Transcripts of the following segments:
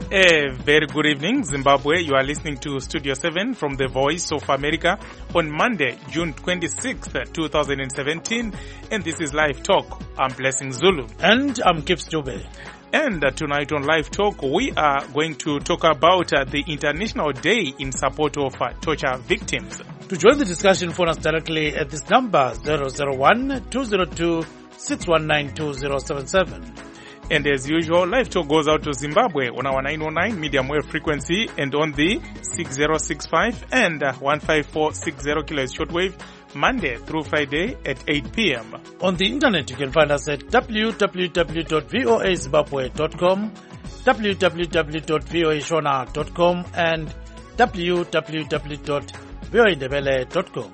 A very good evening, Zimbabwe. You are listening to Studio 7 from the Voice of America on Monday, June 26th, 2017. And this is Live Talk. I'm Blessing Zulu. And I'm Gibbs Jobe. And tonight on Live Talk, we are going to talk about the International Day in support of torture victims. To join the discussion, phone us directly at this number, 001-202-619-2077. And as usual, Live Talk goes out to Zimbabwe on our 909 medium wave frequency and on the 6065 and 15460 kHz shortwave, Monday through Friday at 8 p.m. On the internet, you can find us at www.voazimbabwe.com, www.voashona.com, and www.voaindebele.com.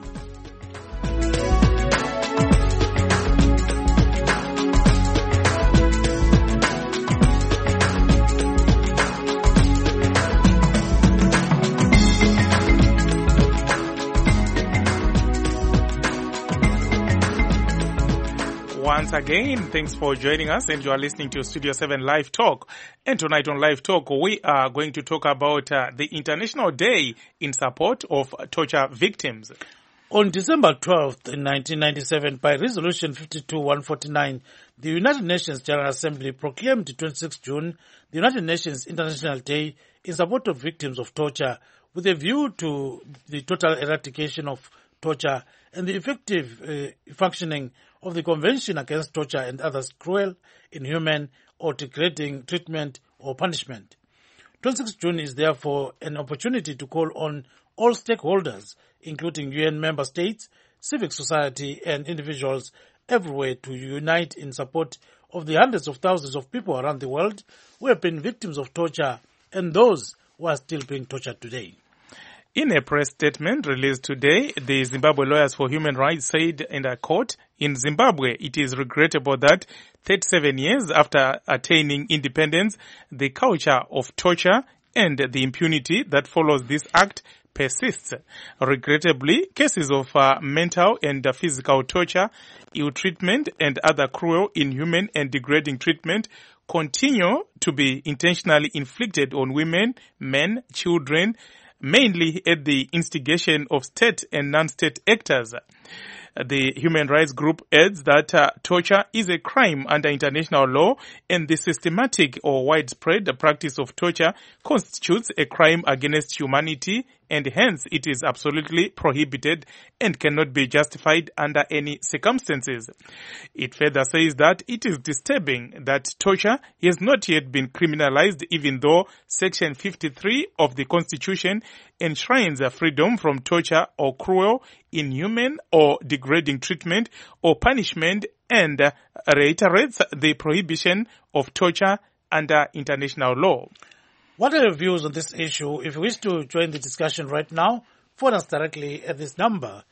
Once again, thanks for joining us, and you are listening to Studio 7 Live Talk. And tonight on Live Talk, we are going to talk about the International Day in support of torture victims. On December 12th, in 1997, by Resolution 52-149, the United Nations General Assembly proclaimed 26 June the United Nations International Day in support of victims of torture, with a view to the total eradication of torture and the effective functioning of the Convention Against Torture and Others Cruel, Inhuman, or Degrading Treatment or Punishment. 26 June is therefore an opportunity to call on all stakeholders, including UN member states, civic society, and individuals everywhere to unite in support of the hundreds of thousands of people around the world who have been victims of torture and those who are still being tortured today. In a press statement released today, the Zimbabwe Lawyers for Human Rights said in a court, in Zimbabwe, it is regrettable that 37 years after attaining independence, the culture of torture and the impunity that follows this act persists. Regrettably, cases of mental and physical torture, ill treatment, and other cruel, inhuman, and degrading treatment continue to be intentionally inflicted on women, men, children, mainly at the instigation of state and non-state actors. The human rights group adds that torture is a crime under international law, and the systematic or widespread practice of torture constitutes a crime against humanity, and hence it is absolutely prohibited and cannot be justified under any circumstances. It further says that it is disturbing that torture has not yet been criminalized, even though Section 53 of the Constitution enshrines freedom from torture or cruel, inhuman, or degrading treatment or punishment, and reiterates the prohibition of torture under international law. What are your views on this issue? If you wish to join the discussion right now, phone us directly at this number,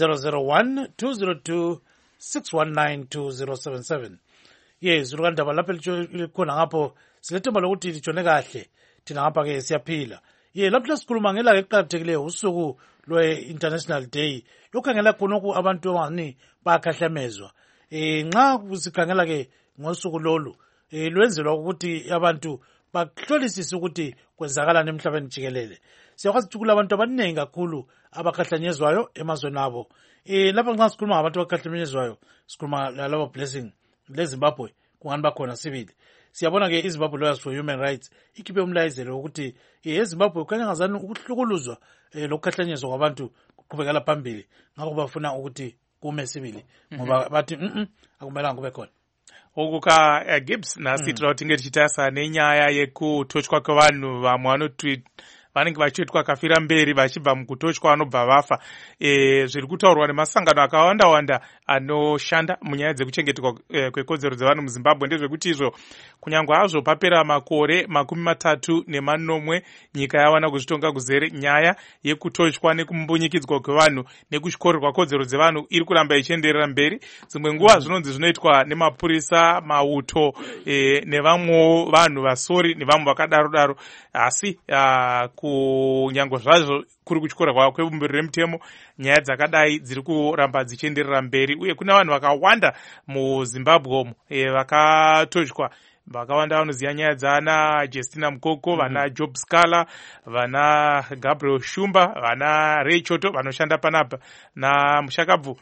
001-202-619-2077. Yes, urukandaba lapho likhona ngapho silethemba lokuthi litshone kahle thina ngapha ke siyaphila. Lapho sikhuluma ngelanga eliqakathekileyo usuku lwe-International Day yokukhangela khonokho abantu abangani bayakhahlamezwa. Nxa sikhangela ke ngosuku lolu lwenzelwa ukuthi abantu bahlolisise ukuthi kwenzakalani emhlabeni jikelele. Siyakwazi ukuthi kulabantu abaningi kakhulu abakhahlanyezwayo emazweni abo. Lapha nxa sikhuluma ngabantu abakhahlanyezwayo, sikhuluma labo Blessing leZimbabwe kungani bakhona sibili. Siyabona ke iZimbabwe Lawyers for Human Rights ikhiphe umlayezelo ukuthi eZimbabwe kukhanya ngazani ukuhlukuluzwa lokukhahlanyezwa kwabantu kuqhubekela phambili. Ngakho bafuna ukuthi kume sibili ngoba bathi akumelanga kube khona. Okuka Gibbs nasitira kuti ngetichitasa nenyaya yekutochwa kwevanhu vamwe vanoti vanenge vachiitwa kafira mberi vachibva mukutochwa vanobva vafa. Zviri kutaurwa nemasangano akawanda-wanda anoshanda munyaya dzekuchengetwa kwekodzero dzevanhu muZimbabwe ndezvekuti izvo kunyange hazvo papera makore 34 nyika yawana kuzvitonga kuzere nyaya yekutochwa nekumbunyikidzwa kwevanhu nekushorerwa kodzero dzevanhu iri kuramba ichienderera mberi. Dzimwe nguva zvinonzi zvinoitwa nemapurisa, mauto nevamwewo vanhu vasori nevamwe vakadaro-daro. Asi kunyange zvazvo kuri kuchikora kwebumbiro remutemo, nyaya dzakadai dziri kuramba dzichienderera mberi, uye kuna vanhu vakawanda muZimbabwe vakatochwa vakawanda vanoziva nyaya dzana Justina Mukoko, vana Job Scala, vana Gabriel Shumba, vana Ray Choto vanoshanda panapa, naMushakabvu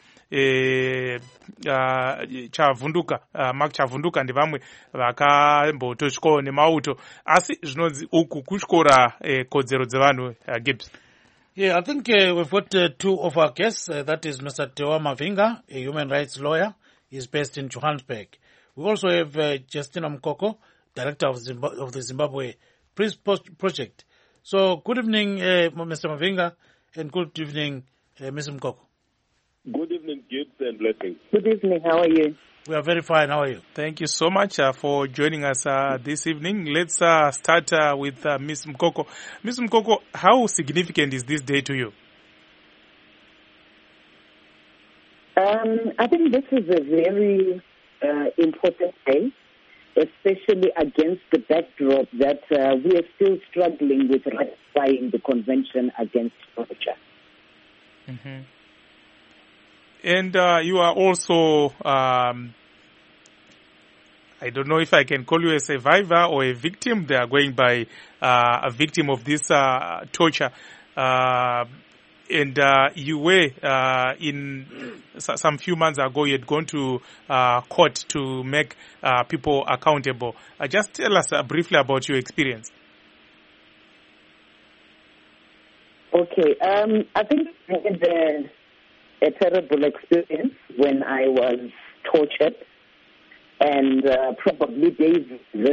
Chavhunduka, Mark Chavhunduka ndevamwe vakambotosvikawo nemauto, asi zvinonzi uku kutyora kodzero dzevanhu. Gibbs. Yeah, I think we've got two of our guests. That is Mr. Tewa Mavinga, a human rights lawyer. He's based in Johannesburg. We also have Justina Mukoko, director of the Zimbabwe Peace Project. So, good evening, Mr. Mavinga, and good evening, Mr. Mukoko. Good evening, Gibbs, and blessings. Good evening. How are you? We are very fine. How are you? Thank you so much for joining us this evening. Let's start with Ms. Mukoko. Ms. Mukoko, how significant is this day to you? I think this is a very important day, especially against the backdrop that we are still struggling with ratifying the Convention Against Torture. Mm-hmm. And you are also, I don't know if I can call you a survivor or a victim. They are going by a victim of this torture. And you were, in some few months ago, you had gone to court to make people accountable. Just tell us briefly about your experience. Okay. I think I had a terrible experience when I was tortured, and probably this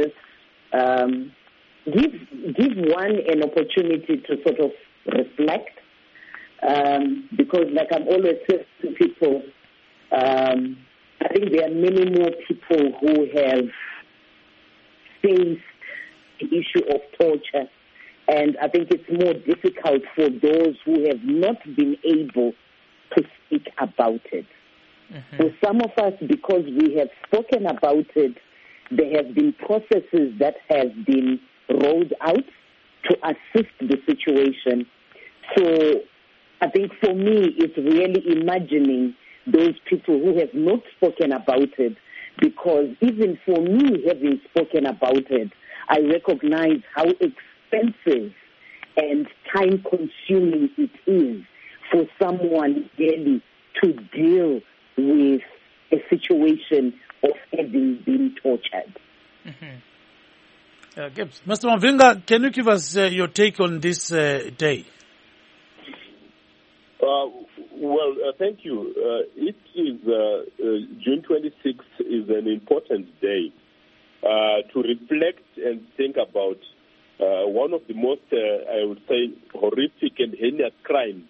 give one an opportunity to sort of reflect, because like I'm always saying to people, I think there are many more people who have faced the issue of torture, and I think it's more difficult for those who have not been able to speak about it. Mm-hmm. For some of us, because we have spoken about it, there have been processes that have been rolled out to assist the situation. So I think for me, it's really imagining those people who have not spoken about it, because even for me, having spoken about it, I recognize how expensive and time-consuming it is for someone really to deal with a situation of having been tortured. Mm-hmm. Gibbs. Mr. Mavinga, can you give us your take on this day? Thank you. It is June 26th is an important day to reflect and think about one of the most, I would say, horrific and heinous crimes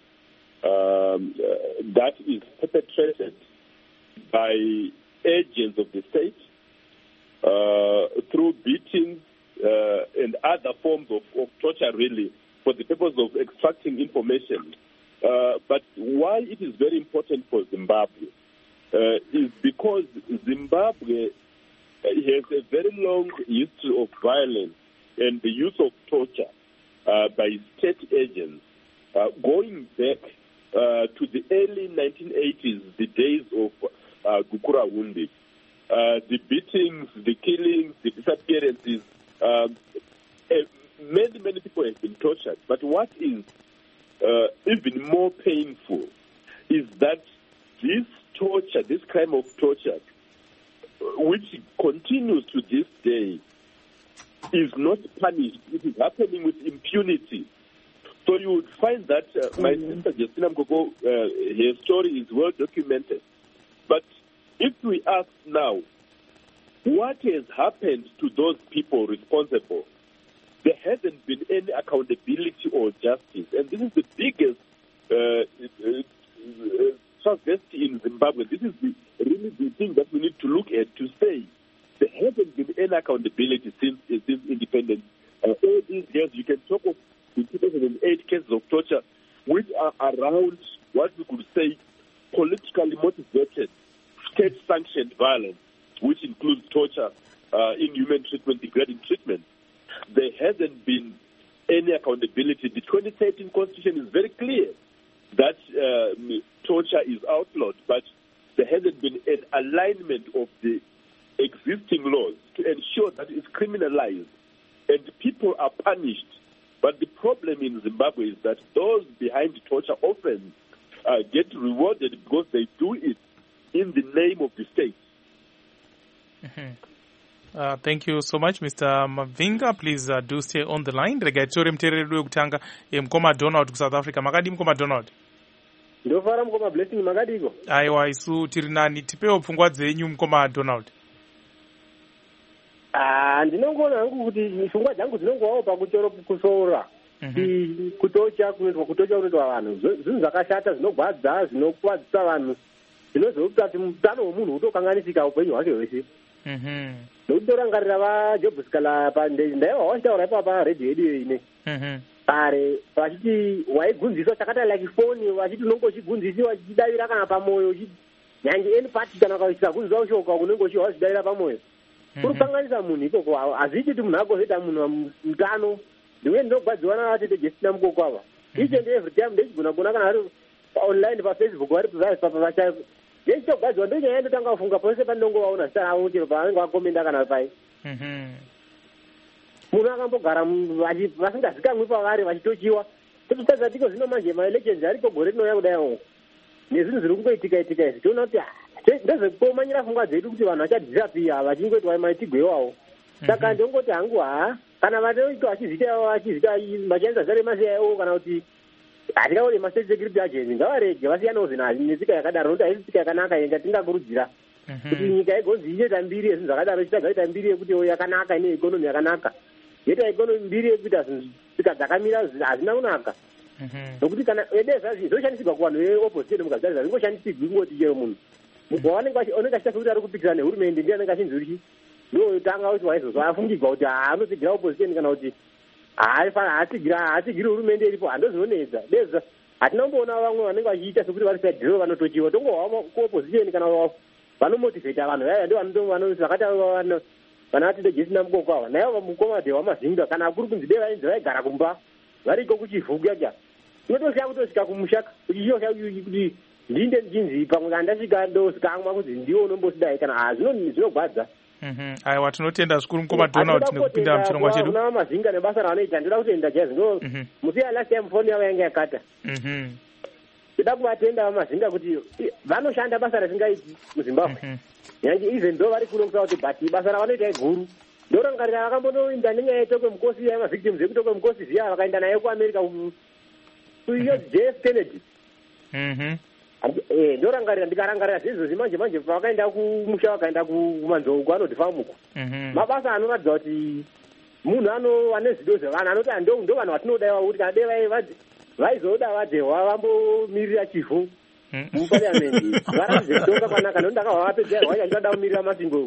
that is perpetrated by agents of the state through beatings and other forms of torture, really, for the purpose of extracting information. But why it is very important for Zimbabwe is because Zimbabwe has a very long history of violence and the use of torture by state agents, going back to the early 1980s, the days of Gukura Wundi. The beatings, the killings, the disappearances, many people have been tortured. But what is even more painful is that this torture, this crime of torture, which continues to this day, is not punished. It is happening with impunity. So you would find that my sister Justina Mukoko, her story is well documented. But if we ask now, what has happened to those people responsible? There hasn't been any accountability or justice. And this is the biggest travesty in Zimbabwe. This is really the thing that we need to look at to say there hasn't been any accountability since independence. All these years, you can talk of the 2008 cases of torture, which are around what we could say politically motivated, state-sanctioned violence, which includes torture, inhuman treatment, degrading treatment. There hasn't been any accountability. The 2013 Constitution is very clear that torture is outlawed, but there hasn't been an alignment of the existing laws to to ensure that it's criminalized and people are punished. But the problem in Zimbabwe is that those behind torture often get rewarded because they do it in the name of the state. Thank you so much, Mr. Mavinga. Please do stay on the line. Regatori mtereri wekutanga Mkoma Donald ku South Africa. Makadi Mkoma Donald. Ndofara Mkoma Blessing makadiko. Aiwa isu tiri nani tipewo pfungwa dzenyu Mkoma Donald. Ndinongoona hangu kuti pfungwa dzangu dzinongowawo pakutoro kusora. Kutocha kunoitwa vanhu. Zvinhu zvakashata zvinogwadza zvinokuwadzisa vanhu. Zvinozoita kuti utano hwemunhu hutokanganisika upenyu hwake hwese. Ndokutorangarira vaJobs Kala ndaiva wachitaura ipapo paredhiyo yedu ine. Kare vachiti waigunziswa chakata like foni vachiti unonge uchigunzisiwa uchidavira kana pamoyo nyange eni pati kana ukasagunzwa ushoka unenge uchiwa uchidavira pamoyo. Kuri kukanganisa munhu ikoko hazviti kuti munhu agozoita munhu mutano. Ndiwe ndinogwadziwa navatete Justina Mukoko ava. Each and every time ndechigona kuona kana vari online paFacebook vari pavachaipo. Ndechitogwadziwa ndonyaya ndotanga kufunga pose pandinongovaona zita ravo chero pavanenge vakomenda kana pai. Munhu akambogara vasingazikamwi pavari vachitochiwa. Tototadza tiko zvino manje maelections ariko gore rinouya kudai nezvinhu zviri kungoitika izvi toona kuti ndezvekumanyira pfungwa dzedu kuti vanhu vachadhirapiya vachingoti waimatigwewawo. Saka ndongoti hangu kana vanoita vachizita vachishandisa zare masiyaiwo kana kuti hatikaone mastate security agents ngavarege vasiyanawo zvinhu netsika yakadaro nokuti haisi tsika yakanaka yenga tingakurudzira kuti nyika igonzi ichita mbiri yezvinhu zvakadaro ichitagaita mbiri yekuti yakanaka ine ikonomi yakanaka yoita ikonomi mbiri yekuita zvinhu tsika dzakamira hazina kunaka nokuti kana edeza zvoshandisirwa kuvanhu veopposition mukazarisa zvingoshandisirwi kungoti chero munhu wavanenge achita sekuti ari kupikisana nehurumende ndiye anenge achinzwi ndotanga kuti waizozva afungigwa kuti anotsigira opposition kana kuti haatsigiri hurumende iripo handozvinonedza deza hatina kumboona vamwe vanenge vachiita sekuti vari sadhiro vanotochiwa tongohwa kuopposition kana vanomotivheta vanhu vaya ndo vakati vanatide Justina Mukoko ava naivo mukomade wamazinga kana kuri kunzi dei vainzi vaigara kumba variko kuchivhuka kya unotosvika kutosvika kumushaka uchishoka kuti ndinde ndichinzi pamwe andasvika ndosikamwa kuti ndiwo unombosidai kana zvinogwadza. Aiwa tinotenda zvikuru Mukoma Donald nekupinda muchirongwa chedu. Kuna mazinga nebasa raanoita ndoda kutenda jazi ndo musiya last time phone yavo yanga yakata. Ndoda kuvatenda vamazinga kuti vanoshanda basa rasingaiti muZimbabwe. Yange even though vari kuno kuti but basa ravanoita iguru. Ndorangarira vakambonoinda nenyaya yetokwe mukosi yamavhictims ekutokwe mukosi ziya vakaenda naye kuAmerica kuyo JF Kennedy. Ndorangarira ndikarangarira zvezvo manje pavakaenda kumusha vakaenda kumanzou kwanoti famuko mabasa anoratidza kuti munhu ane zido zvevanhu anoti ndo vanhu vatinodaiwa kuti kana dei vaizoda vadehwa vambomirira chifu mupariamendi varatidze kutonga kwanaka nokuti ndakavavapedza wacha ndinoda kumirira masingo.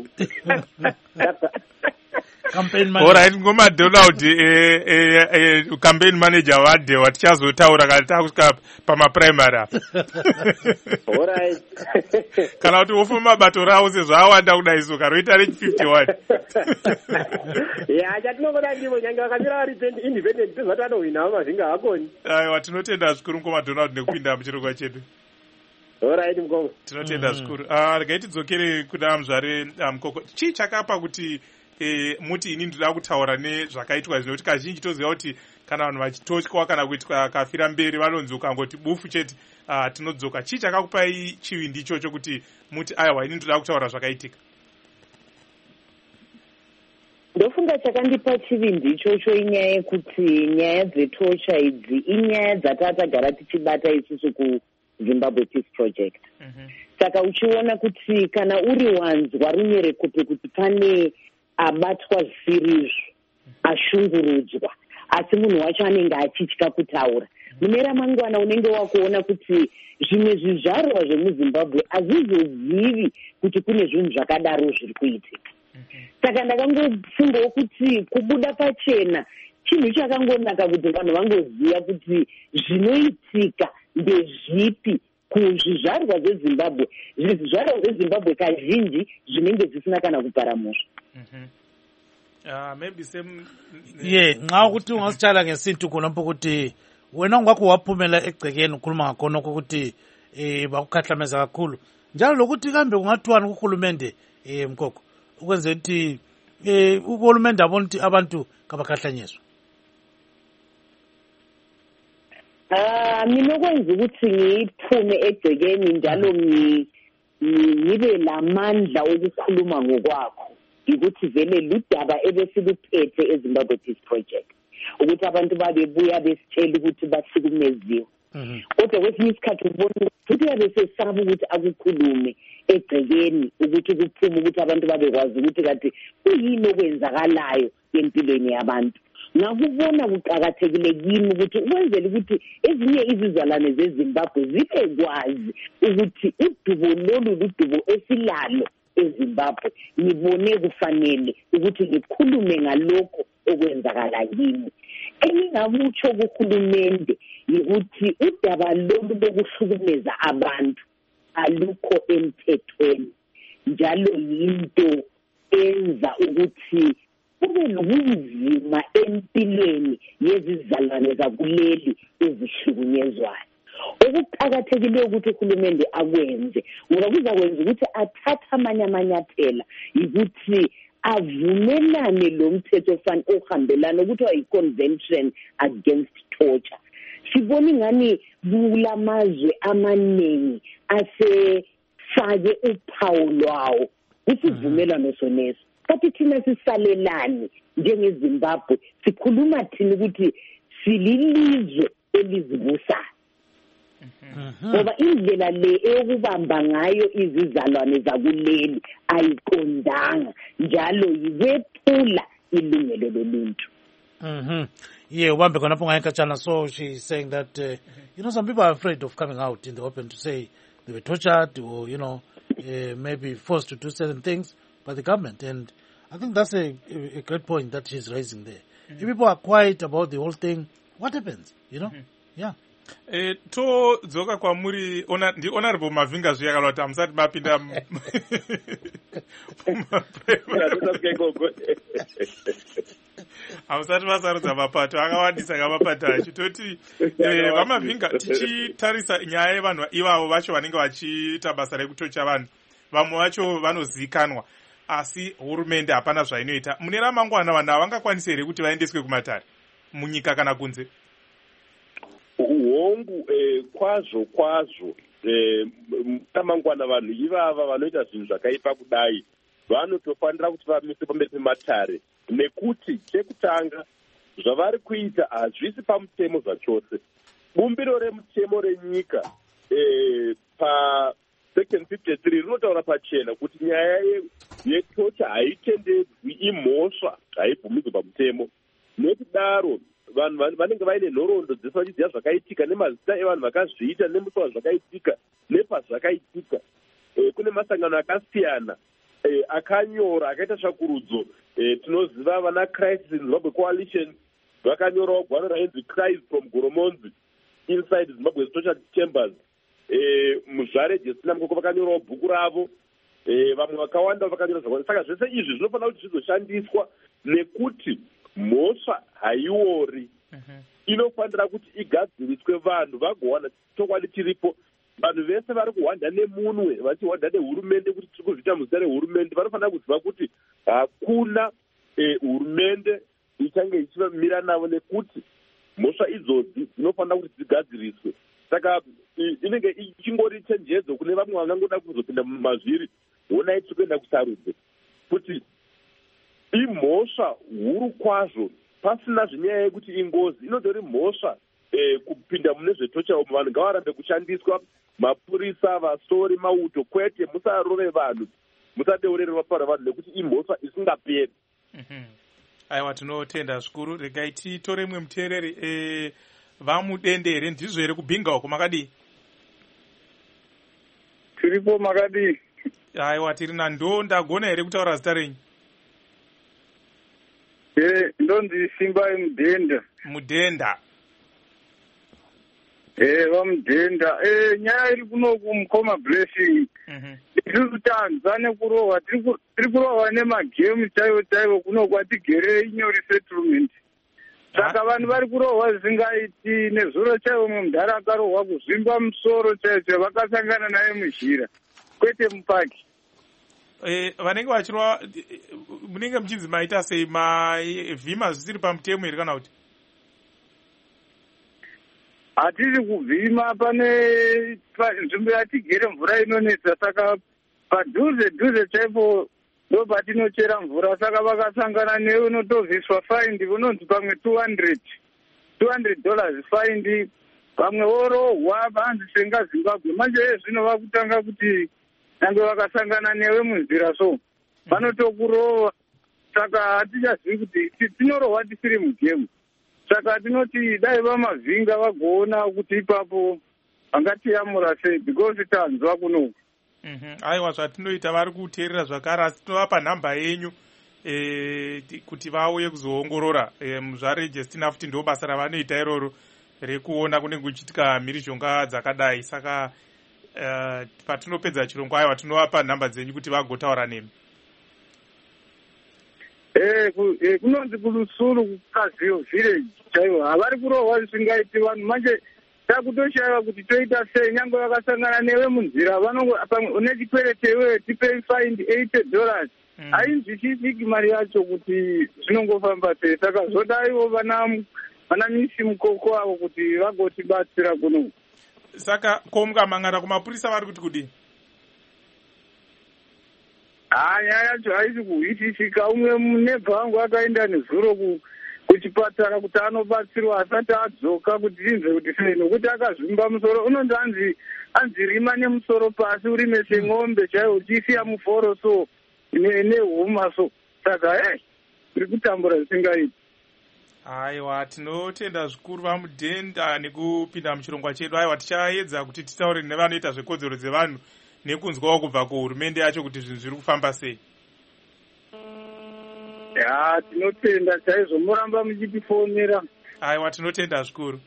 Alright, Ngoma Donald, campaign manager vadehwa tichazotaura kana takusvika pamaprimary. Alright. Kana kuti wofuma mabato rawo sezvaawanda kudai so karoita rechi 51. Chatinongoda ndimo nyange vakamira vari independent tozvatanohwina vamazinga havakoni. Aiwa tinotenda zvikuru Ngoma Donald nekupinda muchirongwa chedu. Alright Mukoko. Tinotenda zvikuru. Regai tidzokere kuna muzvare Mukoko. Chii chakapa kuti muti ini ndoda kutaura nezvakaitwa zvino kuti kazhinji toziva kuti kana vanhu vachitotywa kana kuitwa kafira mberi vanonzi ukangoti bufu chete tinodzoka. Chii chakakupai chivindi ichocho kuti muti aiwa ini ndoda kutaura zvakaitika? Ndofunga chakandipa chivindi ichocho inyaya yekuti nyaya dzetocha idzi inyaya dzatatagara tichibata isusu kuZimbabwe Peace Project. Saka uchiona kuti kana uri wanzwa runyerekope kuti pane abatwa zvirizvo ashungurudzwa asi munhu wacho anenge achitya kutaura mune ramangwana unenge wakuona kuti zvimwe zvizvarwa zvemuZimbabwe hazvizozivi kuti kune zvinhu zvakadaro zviri kuitika. Saka ndakangofungawo kuti kubuda pachena chinhu chakangonaka kuti vanhu vangoziva kuti zvinoitika ndezvipi kuzvizvarwa zveZimbabwe. Zvizvarwa zveZimbabwe kazhinji zvinenge zvisina kana kuparamura. Maybe same nxa ukuthi ungasitshala ngesintu khonapho ukuthi wena ungakho waphumela egcekeni ukhuluma ngakhonokho ukuthi bakukhahlameza kakhulu njalo lokuthi kambe kungathiwani kuhulumende Mukoko ukwenza ukuthi uhulumende abona ukuthi abantu kabakhahlanyezwa? Mina okwenza ukuthi ngiphume egcekeni njalo ngibe lamandla okukhuluma ngokwakho ukuthi vele ludaba ebesiluphethe eZimbabwe Peace Project ukuthi abantu babebuya besitshela ukuthi bahlukumeziwe. Kodwa kwesinye isikhathi ubona ukuthi uyabesesaba ukuthi akukhulume egcekeni ukuthi kuphume ukuthi abantu babekwazi ukuthi kade kuyini okwenzakalayo empilweni yabantu. Ngakubona kuqakathekile kimi ukuthi ukwenzela ukuthi ezinye izizalwane zeZimbabwe zibekwazi ukuthi udubo lolu ludubo esilalo eZimbabwe. Ngibone kufanele ukuthi ngikhulume ngalokho okwenzakala kimi. Engingakutsho kuhulumende ukuthi udaba lolu lokuhlukumeza abantu alukho emthethweni njalo yinto enza ukuthi kube nobunzima empilweni yezizalwane zakuleli ezihlukunyezwayo. Okuqakathekile ukuthi uhulumende akwenze ngoba kuzakwenza ukuthi athathe amanye amanyathela ukuthi avumelane lo mthetho ohambelana okuthiwa yi-Convention Against Torture. Sibona ingani kulamazwe amaningi asefake uphawu lwawo isivumelwano soneso. Kanti thina sisalelani njengeZimbabwe sikhuluma thina ukuthi sililizwe elizibusayo. Ngoba indlela le eyokubamba ngayo izizalwane zakuleli ayiqondanga njalo yiwephula ilungelo loluntu. Yeah, ubambe khonapho ngayekhatshana. So she's saying that some people are afraid of coming out in the open to say they were tortured or maybe forced to do certain things by the government, and I think that's a great point that she's raising there. If people are quiet about the whole thing, what happens? Yeah. Todzoka kwamuri ndi honorable Mavinga zviyakala kuti amusati mapinda hamusati masarudza mapato akawandisa kamapato achitoti vaMavinga tichitarisa nyaya yevanhu ivavo vacho vanenge vachiita basa rekutocha vanhu, vamwe vacho vanozivikanwa asi hurumende hapana zvainoita. Mune ramangwana vanhu havangakwanisi here kuti vaendeswe kumatare munyika kana kunze? Hongu kwazvo ramangwana vanhu ivava vanoita zvinhu zvakaipa kudai vanotofanira kuti vamise pamberi pematare, nekuti chekutanga zvavari kuita hazvisi pamutemo zvachose. Bumbiro remutemo renyika pasection 53 rinotaura pachena kuti nyaya yetocha haitendedzwi, imhosva, haibvumidzwi pamutemo. Nekudaro vanhu vanenge vaine nhoroondo dzese vachiziva zvakaitika nemazita evanhu vakazviita nemusi wazvakaitika nepazvakaitika. Kune masangano akasiyana akanyora akaita tsvakurudzo. Tinoziva vana Crisis in Zimbabwe Coalition vakanyorawo gwaro rainzi Cries from Goromonzi Inside Zimbabwe's Tortured Chambers. Muzvare Jesina Mukoko vakanyorawo bhuku ravo. Vamwe vakawanda vakanyora zvakawanda. Saka zvese izvi zvinofanira kuti zvizoshandiswa nekuti mhosva haiori. Inofanira kuti igadziriswe vanhu vagowana chokwadi chiripo. Vanhu vese vari kuhwanda nemunwe vachihwanda nehurumende kuti tiri kuzviita muzita rehurumende vanofanira kuziva kuti hakuna hurumende ichange ichimira navo nekuti mhosva idzodzi dzinofanira kuti dzigadziriswe. Saka inenge ichingori chenjedzo kune vamwe vangangoda kuzopinda mumazviri honai tiri kuenda kusarudze kuti imhosva huru kwazvo pasina zvinyaya yekuti ingozi. Inotori mhosva kupinda mune zvetocha umo. Vanhu ngavarambe kushandiswa, mapurisa, vasori, mauto, kwete musarove vanhu, musadeurere ropa ravanhu nekuti imhosva isingaperi. Aiwa, tinotenda zvikuru. Regai titore mumwe muteereri vamudende here, ndizvo here kubhinga uko makadii? Tiripo makadii? Aiwa, tiri nando. Ndagona here kutaura zita renyu? Ndonzi Simba Mudenda. Mudenda. Vamudenda. Nyaya iri kunoku Mukoma Blessing. Tiri kutanza nekurohwa, tiri kurohwa nemagemu chaivo kunoku hatigerei inyori settlement. Saka vanhu vari kurohwa zvisingaiti. Nezuro chaivo mumudhara akarohwa kuzvimba musoro chaivo vakasangana naye muzhira, kwete mupaki. vanenge vachirwa munenge muchinzi maita sei mavhima zvisiri pamutemo here kana kuti hatiri kuvhima pane nzvimbo yatigere mvura inonetsa saka padhuze chaipo ndo patinochera mvura saka vakasangana newe unotobviswa faindi unonzi pamwe $200 faindi vamwe vorohwa vanzi senga Zimbabwe manje zvino vakutanga kuti nange vakasangana newe munzira so vanotokurova saka hatichazivi kuti tinorohwa tisiri mugemu saka tinoti dai vamavhinga vagoona kuti ipapo vangatiyamura sei because tanzwa kunoku aiwa zvatinoita vari kuteerera zvakare asi tinovapa nhamba yenyu kuti vauye kuzoongorora zvaregistina futi ndo basa ravanoita iroro rekuona kunenge kuchiitika mhirizhonga dzakadai saka patinopedza chirongwa aiwa tinovapa nhamba dzenyu kuti vagotaura nemi kunonzi kulusuru kukazio village chaivo havari kurohwa zvisingaiti vanhu manje takutoshayiwa kuti toita sei nyange vakasangana newe munzira une chikwerete iwewe tipei faindi $80 hainzwisisiki mari yacho kuti zvinongofamba sei saka zvodaiwo vana misi mukoko avo kuti vagotibatsira kuno saka ko mukamangana kumapurisa vari kuti kudini nyaya yacho haisi kuhitisika umwe munebva wangu akaenda nezuro kuchipatara kuti anobatsirwa asati adzoka kuti tinzwe kuti sei nokuti akazvimba musoro unonzi anzi rima nemusoro pasi urime seng'ombe chaiwo uchisiya muforo so nehuma so saka tiri kutambura zvisingaiti aiwa tinotenda zvikuru vamudhenda nekupinda muchirongwa chedu aiwa tichaedza kuti titaure nevanoita zvekodzero dzevanhu nekunzwawo kubva kuhurumende yacho kuti zvinhu zviri kufamba sei tinotenda chaizvo muramba muchitifonera aiwa tinotenda zvikuru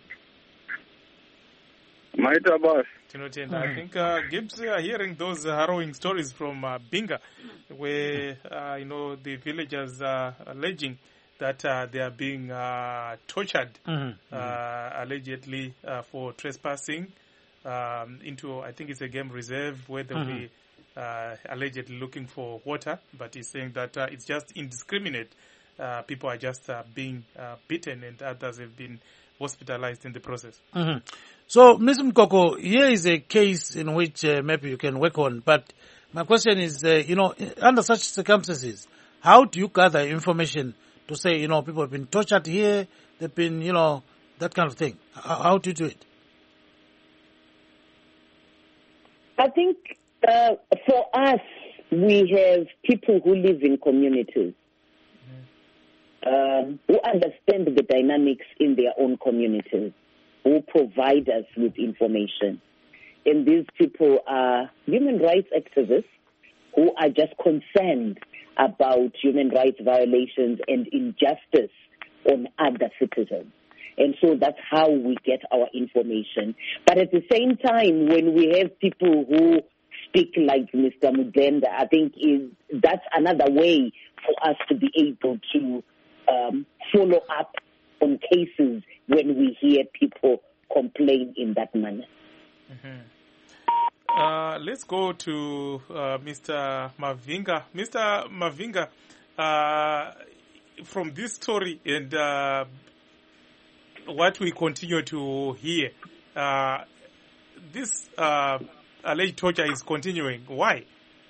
maita basa tinotenda I think Gibbs hearing those harrowing stories from Binga where the villagers are alleging that they are being tortured allegedly for trespassing into, I think it's a game reserve where they'll be allegedly looking for water, but he's saying that it's just indiscriminate. People are just being beaten and others have been hospitalized in the process. So, Mr. Mkoko, here is a case in which maybe you can work on, but my question is, under such circumstances, how do you gather information to say, people have been tortured here, they've been, that kind of thing? How do you do it? I think for us, we have people who live in communities who understand the dynamics in their own communities, who provide us with information. And these people are human rights activists who are just concerned about human rights violations and injustice on other citizens. And so that's how we get our information. But at the same time, when we have people who speak like Mr. Mudenda, I think that's another way for us to be able to follow up on cases when we hear people complain in that manner. Let's go to Mr. Mavinga. Mr. Mavinga, from this story and what we continue to hear, this alleged torture is continuing. Why?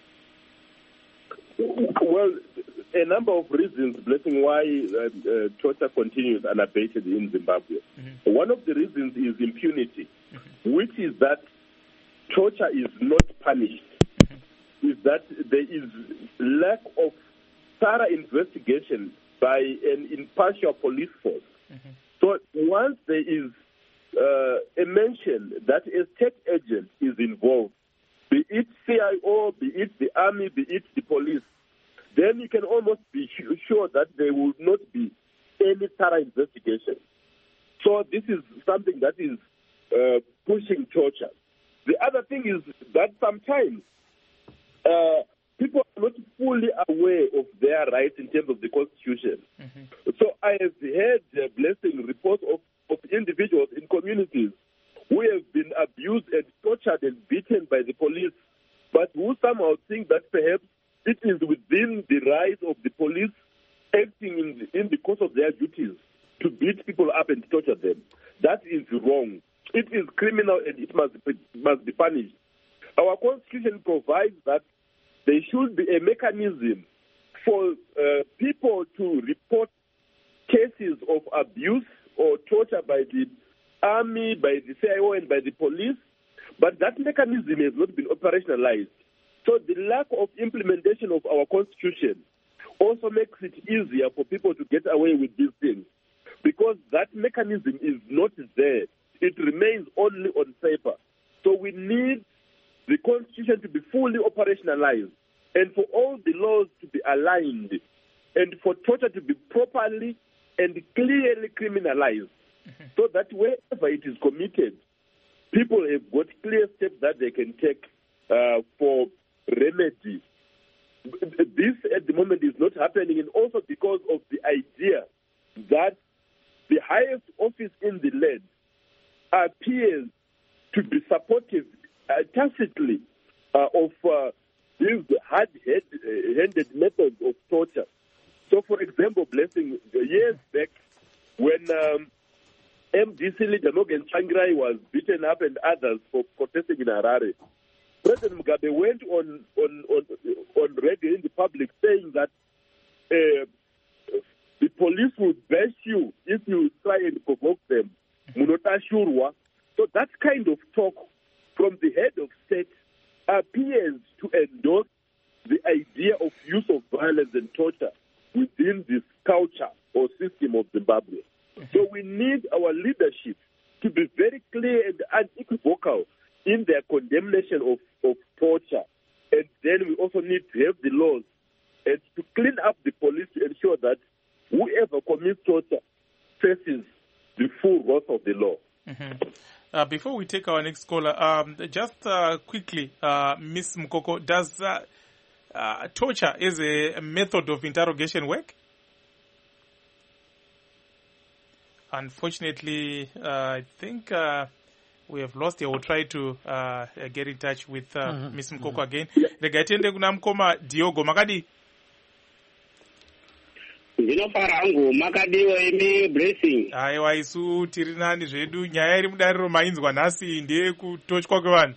Well, a number of reasons, Blessing, why torture continues unabated in Zimbabwe. One of the reasons is impunity, which is that torture is not punished, is that there is lack of thorough investigation by an impartial police force. So once there is a mention that a state agent is involved, be it CIO, be it the army, be it the police, then you can almost be sure that there will not be any thorough investigation. So this is something that is pushing torture. The other thing is that sometimes people are not fully aware of their rights in terms of the Constitution. So I have heard Blessing reports of individuals in communities who have been abused and tortured and beaten by the police, but who somehow think that perhaps it is within the rights of the police acting in the course of their duties to beat people up and torture them. That is wrong. It is criminal and it must be punished. Our Constitution provides that there should be a mechanism for people to report cases of abuse or torture by the army, by the CIO, and by the police, but that mechanism has not been operationalized. So the lack of implementation of our Constitution also makes it easier for people to get away with these things, because that mechanism is not there. It remains only on paper. So we need the Constitution to be fully operationalized, and for all the laws to be aligned, and for torture to be properly and clearly criminalized, so that wherever it is committed, people have got clear steps that they can take for remedy. This at the moment is not happening, and also because of the idea that the highest office in the land appears to be supportive tacitly of these hard-handed methods of torture. So, for example, Blessing, years back, when MDC leader Morgan Tsvangirai was beaten up and others for protesting in Harare, President Mugabe went on radio in the public saying that the police will bash you if you try and provoke them. Munotashurwa. So that kind of talk from the head of state appears to endorse the idea of use of violence and torture within this culture or system of Zimbabwe. So we need our leadership to be very clear and unequivocal in their condemnation of torture. And then we also need to have the laws and to clean up the police to ensure that whoever commits torture faces the full wrath of the law. Before we take our next caller, just quickly, Ms. Mukoko, does torture as a method of interrogation work? Unfortunately, I think we have lost here. We'll try to get in touch with Ms. Mukoko again. Regatende kuna mkoma Diogo Makadi. Ndinofara hangu makadiwa imi Blessing. Aiwa isu tiri nani zvedu nyaya iri mudariro mainzwa nhasi ndiye kutotywa kwevanhu.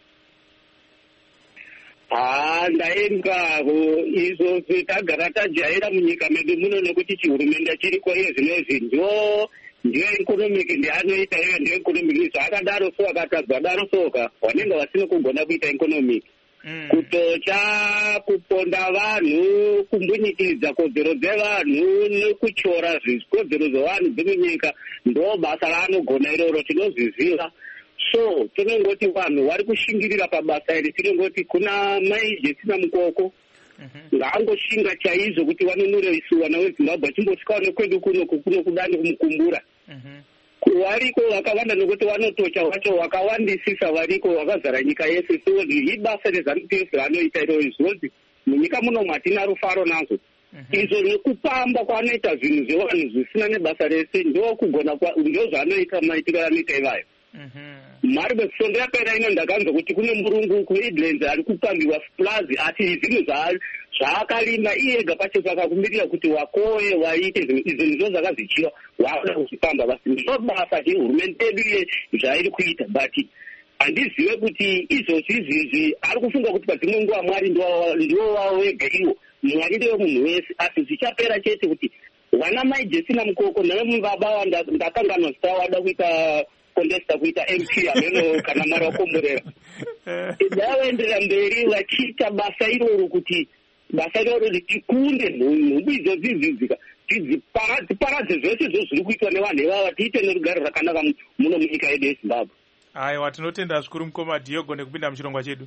Ndaenga izvo tagara tajaira munyika medu muno nekuti chihurumende chiriko iye zvinezvi ndio economic ndianoita iye ndio economic zvakadaro so akatadzwa daro soka vanenge vasina kugona kuita economic. Kutocha, kuponda vanhu, kumbunyikidza kodzero dzevanhu nekuchora kodzero dzevanhu dzemunyika ndo basa raanogona iroro tinozviziva. So tinongoti vanhu vari kushingirira pabasa iri, tinongoti kuna maijesi namukoko ngaangoshinga chaizvo kuti vanonure isu vana vezimbabwe achimbosvikawo nekwedu kuno kudani kumukumbura. Variko vakawanda nokuti vanotocha vacho vakawandisisa variko vakazara nyika yese. So ibasa reZANU-PF ranoita iroro izvozvi munyika muno matina rufaro nazvo. Izvo nekupamba kwanoita zvinhu zvevanhu zvisina nebasa rese ndo zvanoita maitiro anoita ivayo. Mari besondo yapera ino ndakanzwa kuti kune murungu kuEdlands ari kupambiwa splazi ati zvinhu zvaakarima iye ega pacho akakumbirira kuti wakoye waite izvo ndizvo zvakazichiwa wakuda kuzvipamba basi ndiro basa hurumende yedu zvairi kuita, but handizive kuti izvozvi izvizvi ari kufunga kuti padzimwe nguva Mwari ndiwo wavo wega iwo, Mwari ndiwo munhu wese, asi zvichapera chete kuti vana maijesi namukoko navemubaba wandakanganwa zita wada kuita kondesta kuita MP ameno kana Mwari wakomborera ndavaenderera mberi vachiita basa iroro kuti basa iroro tikunde nhumbu idzodzizi tiparadze zvese izvo zviri kuitwa nevanhu ivava, tiite nerugare rakanaka muno munyika yedu yeZimbabwe. Aiwa, tinotenda zvikuru mukoma Diogo nekupinda muchirongwa chedu.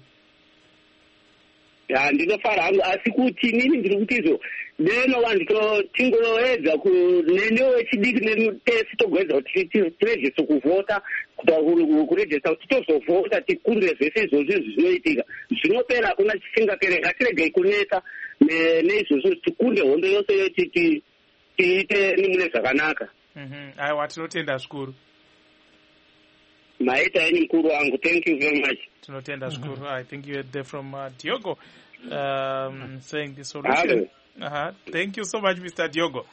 Ndinofara hangu, asi kuti nini ndiri kuti izvo deno vanhu tingoedza nenewo chidiki netesi togoedza kuti tirejese kuvhota kurejesa kuti tozovhota tikundire zvese izvozvi zvinoitika zvinopera hakuna chisingapere. Ngatiregei kuneta neizvozvo tikunde hondo yose tiite nimune zvakanaka. Aiwa, tinotenda zvikuru. Maita yenyu mukuru wangu, thank you very much. Tinotenda zvikuru. I think you heard there from Diogo. saying the solution. Thank you so much, Mr. Diogo.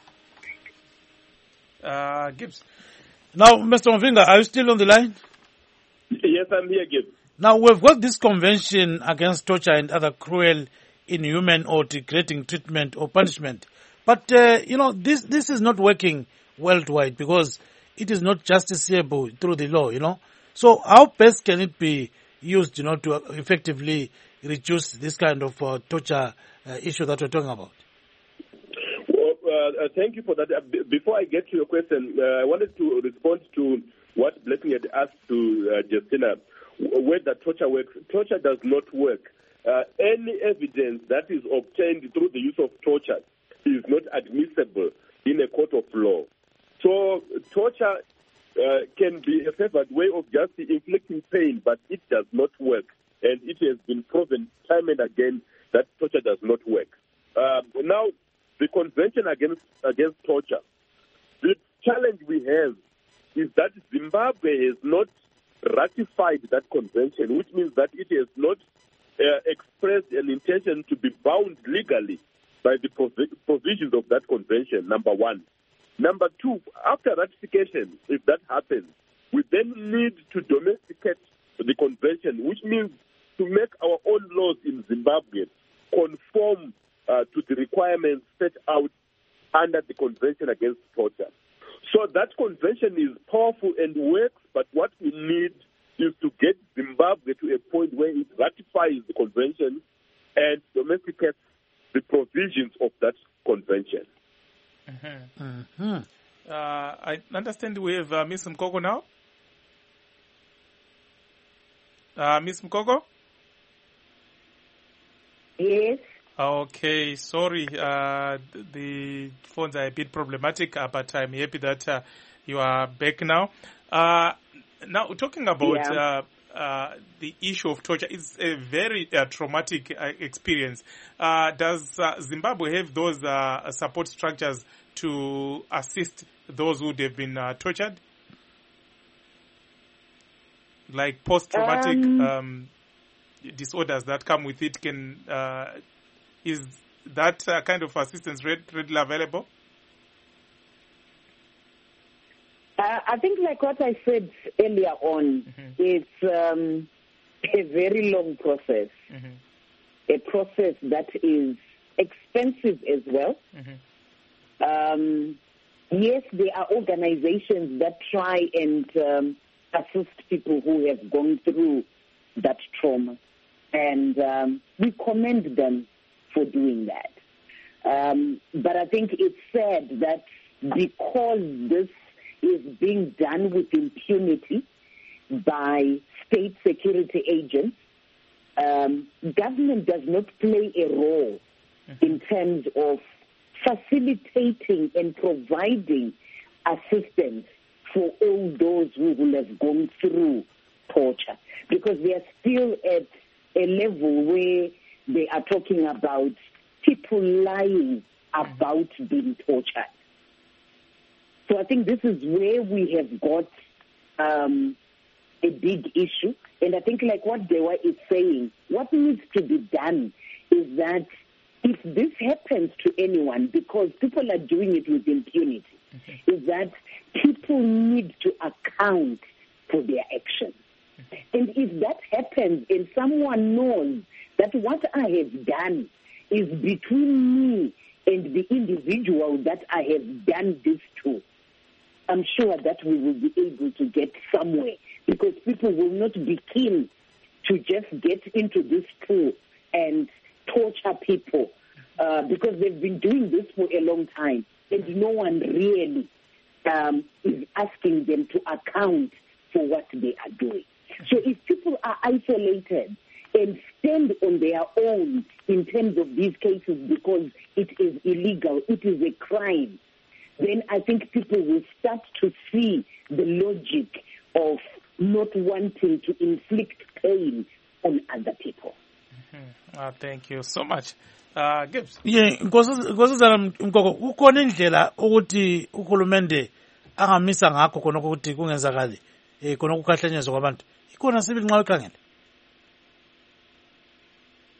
Gibbs. Now, Mr. Mvinga, are you still on the line? Yes, I'm here, Gibbs. Now, we've got this convention against torture and other cruel, inhuman or degrading treatment or punishment. But, this is not working worldwide because it is not justiciable through the law, So how best can it be used, to effectively reduce this kind of torture issue that we're talking about? Well, thank you for that. Before I get to your question, I wanted to respond to what Blessing had asked to Justina, whether torture works. Torture does not work. Any evidence that is obtained through the use of torture is not admissible in a court of law. So torture can be a favored way of just inflicting pain, but it does not work. And it has been proven time and again that torture does not work. Now, the Convention against Torture, the challenge we have is that Zimbabwe has not ratified that convention, which means that it has not expressed an intention to be bound legally by the provisions of that convention, number one. Number two, after ratification, if that happens, we then need to domesticate the convention, which means to make our own laws in Zimbabwe conform to the requirements set out under the Convention Against Torture. So that convention is powerful and works, but what we need is to get Zimbabwe to a point where it ratifies the convention and domesticates the provisions of that convention. I understand we have Ms. Mkoko now. Ms. Mkoko? Yes. Okay, sorry. The phones are a bit problematic, but I'm happy that you are back now. Now, talking about the issue of torture, it's a very traumatic experience. Does Zimbabwe have those support structures to assist those who have been tortured? Like post-traumatic disorders that come with it, is that kind of assistance readily available? I think like what I said earlier on, it's a very long process, a process that is expensive as well. Yes, there are organizations that try and assist people who have gone through that trauma, and we commend them for doing that. But I think it's sad that because this is being done with impunity by state security agents, government does not play a role in terms of facilitating and providing assistance for all those who will have gone through torture, because they are still at a level where they are talking about people lying about being tortured. So I think this is where we have got a big issue. And I think like what Dewa is saying, what needs to be done is that if this happens to anyone, because people are doing it with impunity, is that people need to account for their actions. And if that happens and someone knows that what I have done is between me and the individual that I have done this to, I'm sure that we will be able to get somewhere, because people will not be keen to just get into this pool and torture people because they've been doing this for a long time and no one really is asking them to account for what they are doing. So if people are isolated and stand on their own in terms of these cases because it is illegal, it is a crime, then I think people will start to see the logic of not wanting to inflict pain on other people. Thank you so much. Gibbs. Nkosazana Mkoko, kukhona indlela ukuthi uhulumende angamisa ngakho khona ukuthi kungenzakali khona ukukhahlanyezwa kwabantu. Ikhona sibili nxa ukhangela.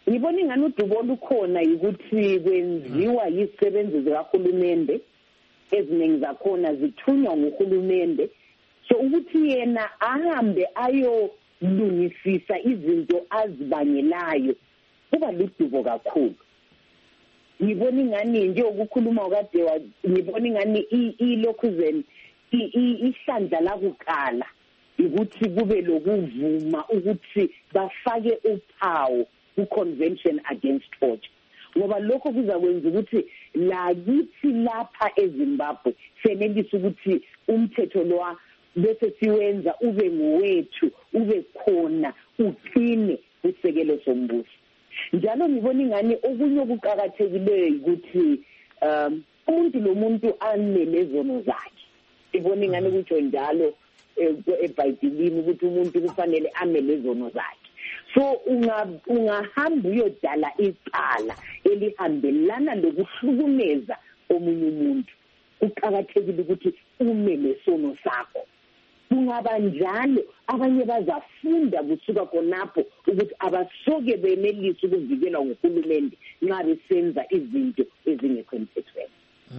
ngibona ingani udubo olukhona ukuthi kwenziwa yizisebenzi zikahulumende eziningi zakhona zithunywa nguhulumende so ukuthi yena ahambe ayolungisisa izinto azibangelayo kuba ludubo kakhulu. Ngibona ingani nje ukukhuluma kade ngibona ingani ilokhuzeni ihlandla lakuqala ukuthi kube lokuvuma ukuthi bafake uphawu ku-Convention Against Torture ngoba lokho kuzakwenza ukuthi lakithi lapha eZimbabwe senelisa ukuthi umthetho lo bese siwenza ube ngowethu ube khona uqine kusekelo sombuso. Njalo ngibona ingani okunye okuqhakathekileyo ukuthi umuntu lomuntu amele zono zakhe. Ngibona ingani ukuthi njalo eBhayibhelini ukuthi umuntu kufanele amele zono zakhe. So ungahamba uyodala icala elihambelana lokuhlukumeza omunye umuntu. Kuqhakathekile ukuthi umele sono sakho. Kungaba njalo abanye bazafunda kusuka khonapho ukuthi abasoke benelise ukuvikelwa nguhulumende nxa besenza izinto ezingekho emthethweni.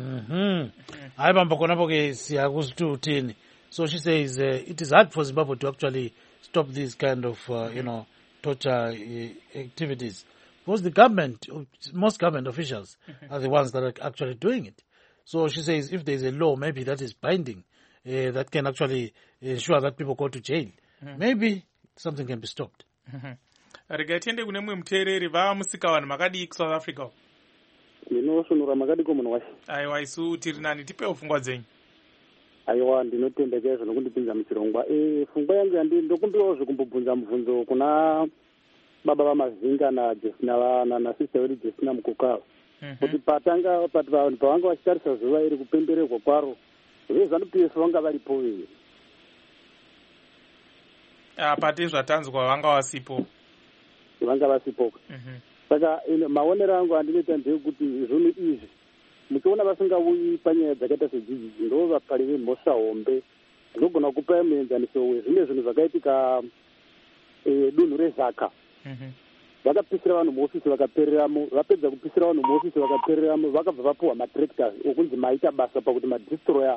Hayi bamba khonapho ke siyakuzithuthini. So she says it is hard for Zimbabwe to actually stop these kind of torture activities because the government, most government officials are the ones that are actually doing it. So she says if there is a law maybe that is binding that can actually ensure that people go to jail, maybe something can be stopped. Regatiende kune mwe mtereri va musikawana makadi ku South Africa. Ndinosunura makadi ko munhu washi. Aiwa isu tiri nani tipe ufungwa dzenyu. Aiwa ndinotendekeza nokundipinza muchirongwa. Fungwa yangu ndokumbiwa zvekumbobvunza mubvunzo kuna baba vamazinga na sister wedu Jesina Mukukava. Kuti patanga pavanga vachitarisa zuva iri kupembererwa kwaro vezanu-PF vanga varipo here. Pati zvatanzwa vanga vasipo. Vanga vasipo. Saka maonero angu andinoita ndeyekuti zvinhu izvi muchiona vasingauyi panyaya dzakaita sedzidzi ndo vapari vemhosva hombe ndogona kupa muenzaniso wezvimwe zvinhu zvakaitika dunhu rezaka. Vakapisira vanhu muofisi vakapereramo, vapedza kupisira vanhu muofisi vakapereramo, vakabva vapuwa matractors okunzi maita basa pakuti madestroya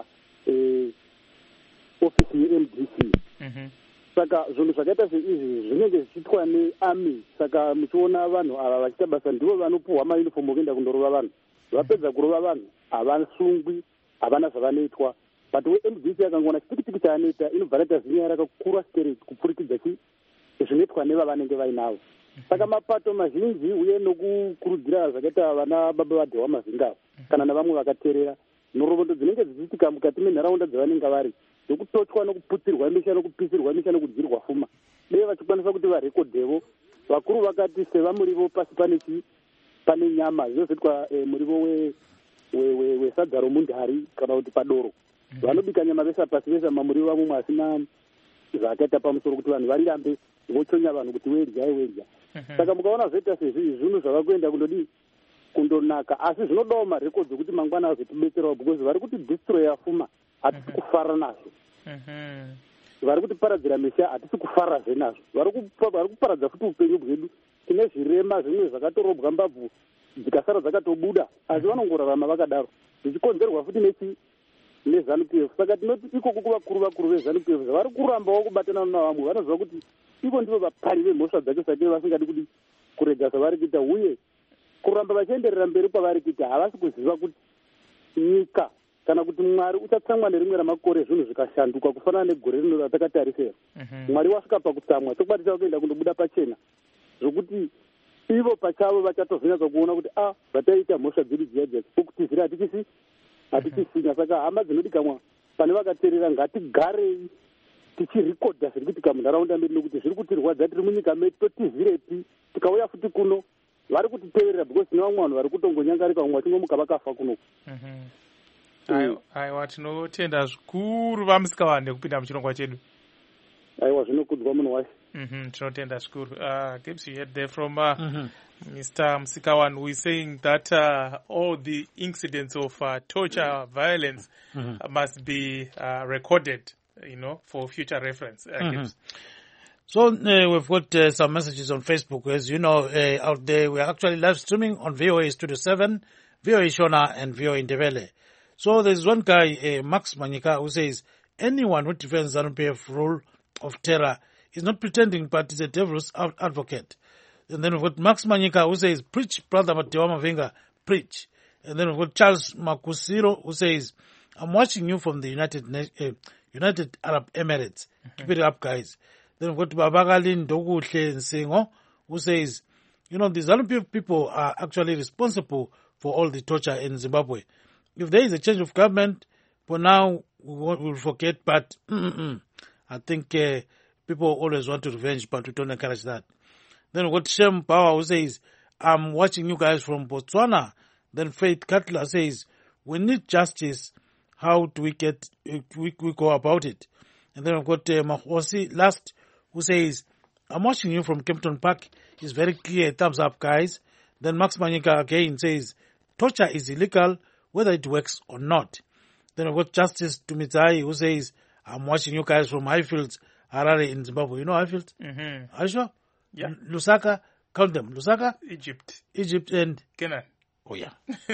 ofisi yeMDC. Saka zvinhu zvakaita seizvi zvinenge zvichiitwa nearmy. Saka muchiona vanhu ava vachiita basa ndivo vanopuwa maunifomu okuenda kundorova vanhu. Vapedza kurova vanhu havasungwi, havana zvavanoitwa. But weMDC akangoona chipikipiki chaanoita inobva raita zinya rakakura straight kupfurikidza zvinoitwa nevavanenge vainavo. Saka mapato mazhinji uye nokukurudzira zvakaita vana baba vadhewa mazinga kana navamwe vakateerera nhoroondo dzinenge dzichiitika mukati menharaunda dzavanenge vari nokutotwa nokuputirwa misha nokupisirwa misha nokudyirwa pfuma dei vachikwanisa kuti varekodhevo. Vakuru vakati sevamurivo pasi pane nyama zvinozoitwa murivo wesadza romundari kana kuti padoro vanobika nyama vesa pasi vesa mamurivo vamwe asina zvakaita pamusoro kuti vanhu varirambe vochonya vanhu kuti werya. Saka mukaona zvoita sezvinhu zvavakuenda kundonaka asi zvinodawo marekodzi okuti mangwana azotibetserawo because vari kuti destroya pfuma hatisi kufara nazvo. Vari kutiparadzira misha hatisi kufarazve nazvo. Vari kuparadza futi upenyu hwedu. Tine zvirema zvimwe zvakatorobwa mbabvu dzikasara dzakatobuda asi vanongorarama vakadaro zvichikonzerwa futi nezanu-PF. Saka tinoti ikoko kuvakuru vezanu-PF vari kurambawo kubatana navamwe vanoziva kuti ivo ndivo vapari vemhosva dzacho sake vasingadi kuti kurega zvavari kuita uye kuramba vachienderera mberi kwavari kuita havasi kuziva kuti nyika kana kuti Mwari uchatsamwa nerimwe ramakore zvinhu zvikashanduka kufanana negore rino ratakatarisera. Mwari wasvika pakutsamwa tokwatiswa kuenda kundobuda pachena zvokuti ivo pachavo vachatozonyatsa kuona kuti zvataita mhosva dzedu dziya pokutizira hatichisina. Saka hama dzinodikamwa pane vakateerera ngatigarei tichirekodha zviri kuitika munharaunda medu nokuti zviri kutirwadza tiri munyika medu totizirepi tikauya futi kuno vari kutiteverera because tine vamwe vanhu vari kutongonyangarika vamwe vachingomuka vakafa kunoku. Aiwa tinotenda zvikuru vamusikawande kupinda muchirongwa chedu. Aiwa zvinokudzwa munhu wacho. Tinotenda zvikuru. Gibbs, you heard there from Mr. Musikawan, who is saying that all the incidents of torture, violence must be recorded, for future reference. So we've got some messages on Facebook. As you know, out there, we are actually live streaming on VOA Studio 7, VOA Shona, and VOA Indebele. So there's one guy, Max Manyika, who says, anyone who defends ZANU-PF rule of terror is not pretending, but is a devil's advocate. And then we've got Max Manyika, who says, preach, brother Matewa Mavinga, preach. And then we've got Charles Makusiro, who says, I'm watching you from the United Arab Emirates. Keep it up, guys. Then we've got Babagalin Doguhle Nsingo, who says, you know, the ZANU-PF people are actually responsible for all the torture in Zimbabwe. If there is a change of government, for now, we'll forget, but I think people always want to revenge, but we don't encourage that. Then we've got Shem Power, who says, I'm watching you guys from Botswana. Then Faith Cutler says, we need justice. How do we go about it? And then we've got Mahosi last, who says, I'm watching you from Kempton Park. It's very clear. Thumbs up, guys. Then Max Manyika again says, torture is illegal, whether it works or not. Then we've got Justice Tumizai, who says, I'm watching you guys from Highfields, Harare in Zimbabwe. You know Highfields? Mm-hmm. Are you sure? Yeah. Lusaka, count them. Lusaka? Egypt and Canaan. Oh, yeah.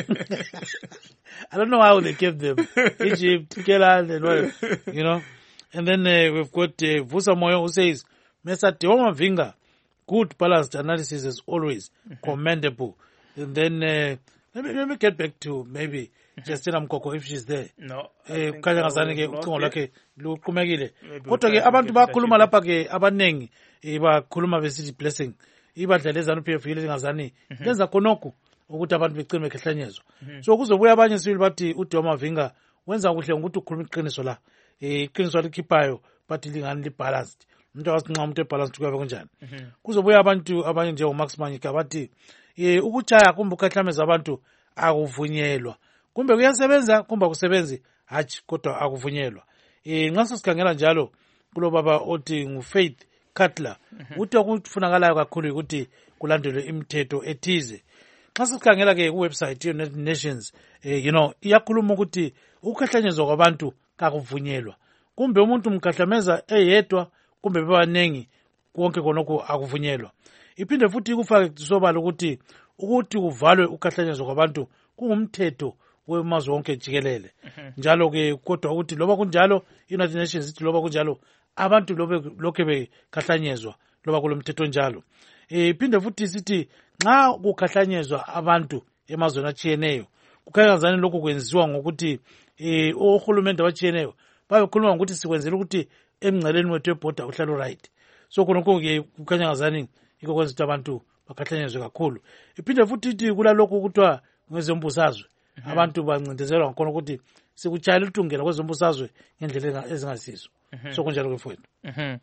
I don't know how they kept them. Egypt, Canaan, and what, you know. And then we've got Vusa Moyo, who says, Mr. Teoma Vinga, good balanced analysis as always, commendable. And then let me get back to maybe Justina Mkoko if she's there. No. Kanya ngazani ke ucingo lakhe luqhumekile. Kodwa ke abantu bakhuluma lapha ke abanengi bakhuluma besithi blessing. Ibadla leZANU-PF ile ngazani lenza khonokho ukuthi abantu becime bekehlanyezwa. So kuzobuya abanye sibili bathi uDeoma Vinga wenza kuhle ngokuthi ukhuluma iqiniso la. Iqiniso likhiphayo but lingani libalanced. Umuntu awasinxa umuntu ebalanced kuyabe kunjani. Kuzobuya abantu abanye nje uMax Manyika bathi ukuchaya kumbe ukahlameza abantu akuvunyelwa. Kumbe kuyasebenza kumbe akusebenzi hathi kodwa akuvunyelwa. Nxa sikhangela njalo kulo baba othi nguFaith Cutler uthi okufunakalayo kakhulu ukuthi kulandelwe imithetho ethize. Nxa sikhangela ke ku website ye-United Nations you know iyakhuluma ukuthi ukukahlanyezwa kwabantu kakuvunyelwa. Kumbe umuntu mkahlameza eyedwa kumbe bebanengi konke konoko akuvunyelwa. Iphinde futhi kufake sobala ukuthi kuvalwe ukukahlanyezwa kwabantu kungumthetho wemazwe wonke jikelele. Njalo ke kodwa ukuthi loba kunjalo United Nations ithi loba kunjalo abantu lokhe bekahlanyezwa loba kulomthetho njalo. Iphinde futhi sithi nxa kukahlanyezwa abantu emazweni atshiyeneyo kukhanyazana lokho kwenziwa ngokuthi ohulumende abatshiyeneyo babekhuluma ngokuthi sikwenzela ukuthi emngceleni wethu ebhoda uhlalo right. So khonokho ke kukhanyazana iko kwenza ukuthi abantu bakahlanyezwe kakhulu. Iphinde futhi ithi kulalokho kuthiwa ngezombusazwe abantu bancindezelwa ngakho ukuthi sikuchayela utungela kwezombusazwe ngendlela ezingasizo. So kunjalo ke mfowethu.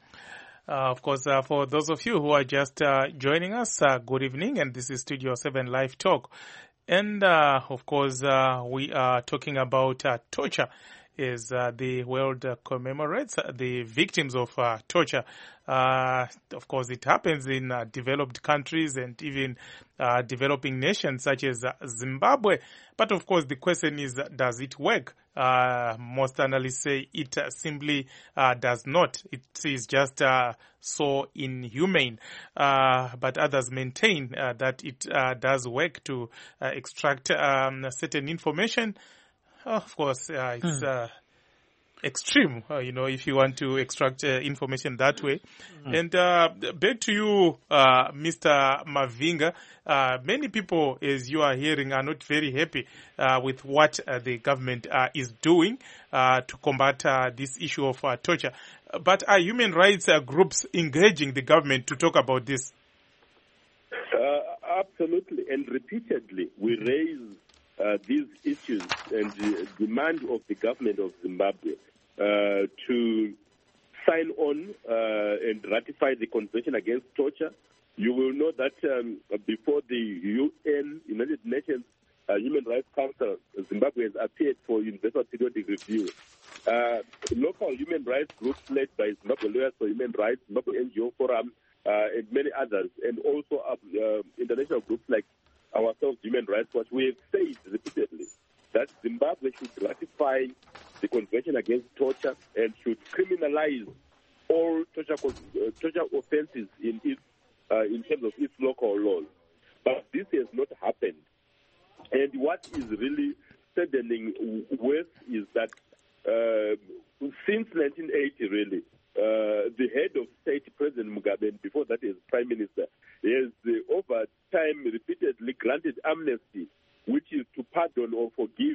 Of course, for those of you who are just joining us, good evening, and this is Studio 7 Live Talk. And of course, we are talking about torture as the world commemorates the victims of torture. Of course, it happens in developed countries and even developing nations such as Zimbabwe. But of course, the question is, does it work? Most analysts say it simply does not. It is just so inhumane. But others maintain that it does work to extract certain information. Of course, it's extreme, if you want to extract information that way. And back to you, Mr. Mavinga. Many people, as you are hearing, are not very happy with what the government is doing to combat this issue of torture. But are human rights groups engaging the government to talk about this? Absolutely, and repeatedly we raise these issues and demand of the government of Zimbabwe to sign on and ratify the Convention Against Torture. You will know that before the UN, United Nations Human Rights Council, Zimbabwe has appeared for universal periodic review. Local human rights groups led by Zimbabwe Lawyers for Human Rights, Zimbabwe NGO Forum, and many others, and also international groups like ourselves, Human Rights Watch, we have said repeatedly that Zimbabwe should ratify the Convention Against Torture and should criminalize all torture offences in terms of its local laws. But this has not happened. And what is really saddening worse is that since 1980, really, the head of state, President Mugabe, and before that as Prime Minister, has over time repeatedly granted amnesty, which is to pardon or forgive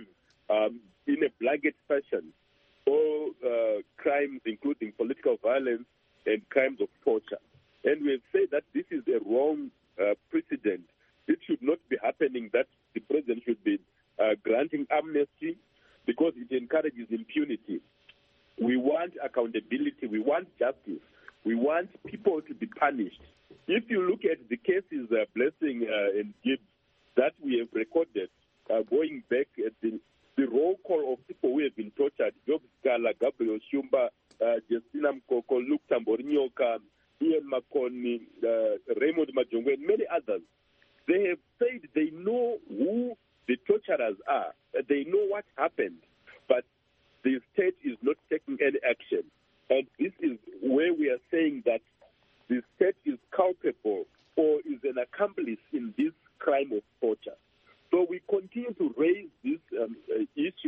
in a blanket fashion all crimes, including political violence and crimes of torture. And we have said that this is a wrong precedent. It should not be happening that the president should be granting amnesty because it encourages impunity. We want accountability. We want justice. We want people to be punished. If you look at the cases, Blessing and Gibbs, that we have recorded, going back at the roll call of people who have been tortured, Job Scala, Gabriel Shumba, Justina Mkoko, Luke Tamborinyoka, Ian Makoni, Raymond Majongwe, and many others, they have said they know who the torturers are. They know what happened, but the state is not taking any action. And this is where we are saying that the state is culpable or is an accomplice in this crime of torture. So we continue to raise this issue.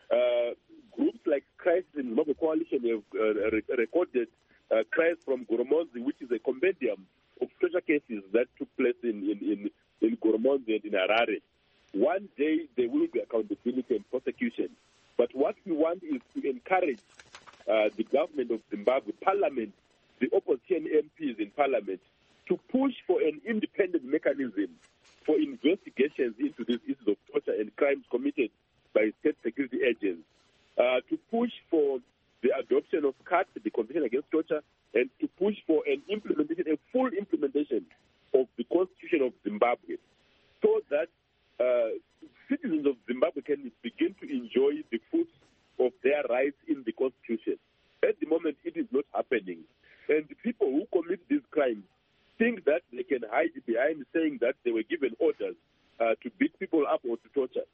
Groups like Christ in Zimbabwe Coalition have recorded cries from Goromonzi, which is a compendium of torture cases that took place in Goromonzi and in Harare. One day there will be accountability and prosecution. But what we want is to encourage the government of Zimbabwe, Parliament, the opposition MPs in Parliament, to push for an independent mechanism for investigations into these issues of torture and crimes committed by state security agents, to push for the adoption of CAT, the Convention Against Torture, and to push for an implementation, a full implementation of the Constitution of Zimbabwe, so that citizens of Zimbabwe can begin to enjoy the fruits of their rights in the Constitution. At the moment, it is not happening. And the people who commit these crimes think that they can hide behind saying that they were given orders to beat people up or to torture.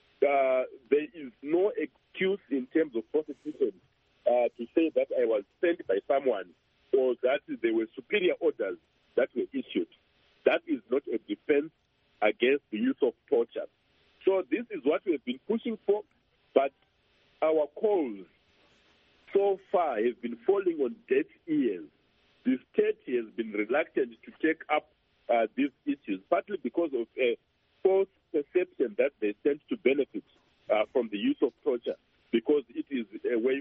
There is no excuse in terms of prosecution to say that I was sent by someone or that there were superior orders that were issued. That is not a defense against the use of torture. So this is what we have been pushing for, but our calls so far have been falling on deaf ears. The state has been reluctant to take up these issues, partly because of a false perception that they stand to benefit from the use of torture, because it is a way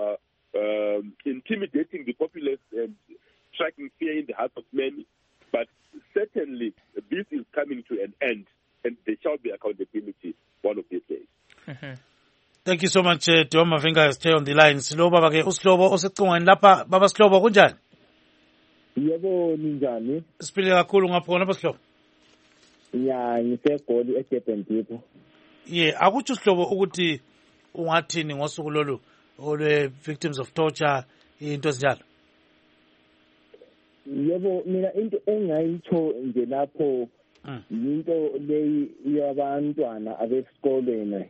of intimidating the populace and striking fear in the hearts of many. But certainly this is coming to an end, and there shall be accountability one of these days. Mm-hmm. Thank you so much, Dom Mavinga. Stay on the line. Siloba ke uSlobo osecingweni lapha. Baba Silobo kunjani? Yebo ninjani? Siphile kakhulu ngaphona baba Silobo. Ya ngisegoli eDurban Depot. Akutsho Silobo ukuthi ungathini ngosuku lolu olwe victims of torture into ezinjalo. Yebo mina into engayitsho nje lapho into leyi yabantwana abesikolweni.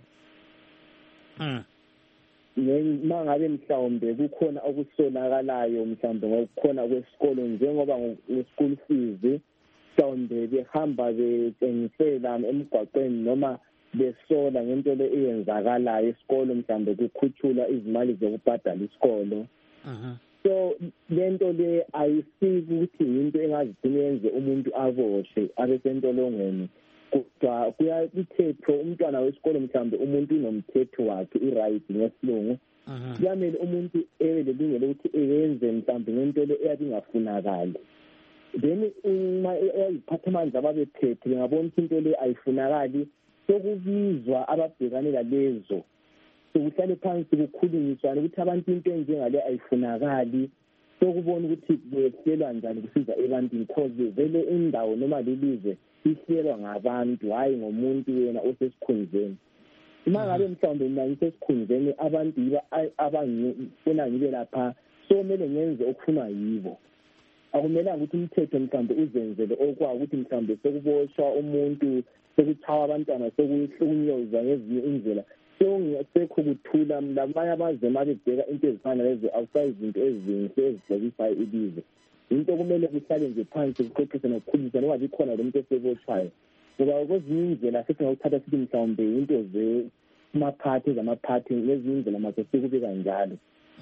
Mangabe mhlawumbe kukhona okusonakalayo mhlawumbe ngokukhona kwesikolo njengoba nge-school fees mhlawumbe behamba bethengisela emgwaqweni noma besola ngento le eyenzakalayo esikolo mhlawumbe kukhutshula izimali zokubhadala isikolo. So lento le ayisiki ukuthi into engazigcina yenze umuntu aboshwe abesentolongweni. Kodwa kuyathetho umntwana wesikolo mhlawumbe umuntu unomthetho wakhe i-right ngesilungu. Kuyamele umuntu elelungelo ukuthi eyenze mhlawumbe ngento le eyabingafunakali. Then iziphathamandla ababephethe ngabona into le ayifunakali sokubizwa ababhekane lalezo. Sokuhlale phansi kukhulunyiswane ukuthi abantu into enjengale ayifunakali. Sokubona ukuthi kuyehlelwa njani kusiza ebantwini because vele indawo noma lelizwe ihlelwa ngabantu hayi ngomuntu yena osesikhundleni. Uma ngabe mhlawumbe mina ngisesikhundleni abantu yiba abangifuna ngibe lapha so kumele ngenze okufunwa yibo. Akumelanga ukuthi umthetho mhlawumbe uzenzele okwa ukuthi mhlawumbe sokuboshwa umuntu sekuchawa abantwana sekuhlukunyezwa ngezinye indlela sekho kuthula labanye abazwe mabebheka into ezifana lezo awusayizinto ezinhle ezigcobisayo ilizwe into kumele kuhlale nje phansi kuxoxiswe nokukhulumiswa ngoba zikhona lo muntu esebotshwayo ngoba kwezinye indlela sesingawuthatha sithi mhlawumbe into zamaphathi ngezinye indlela mase sikube kanjalo.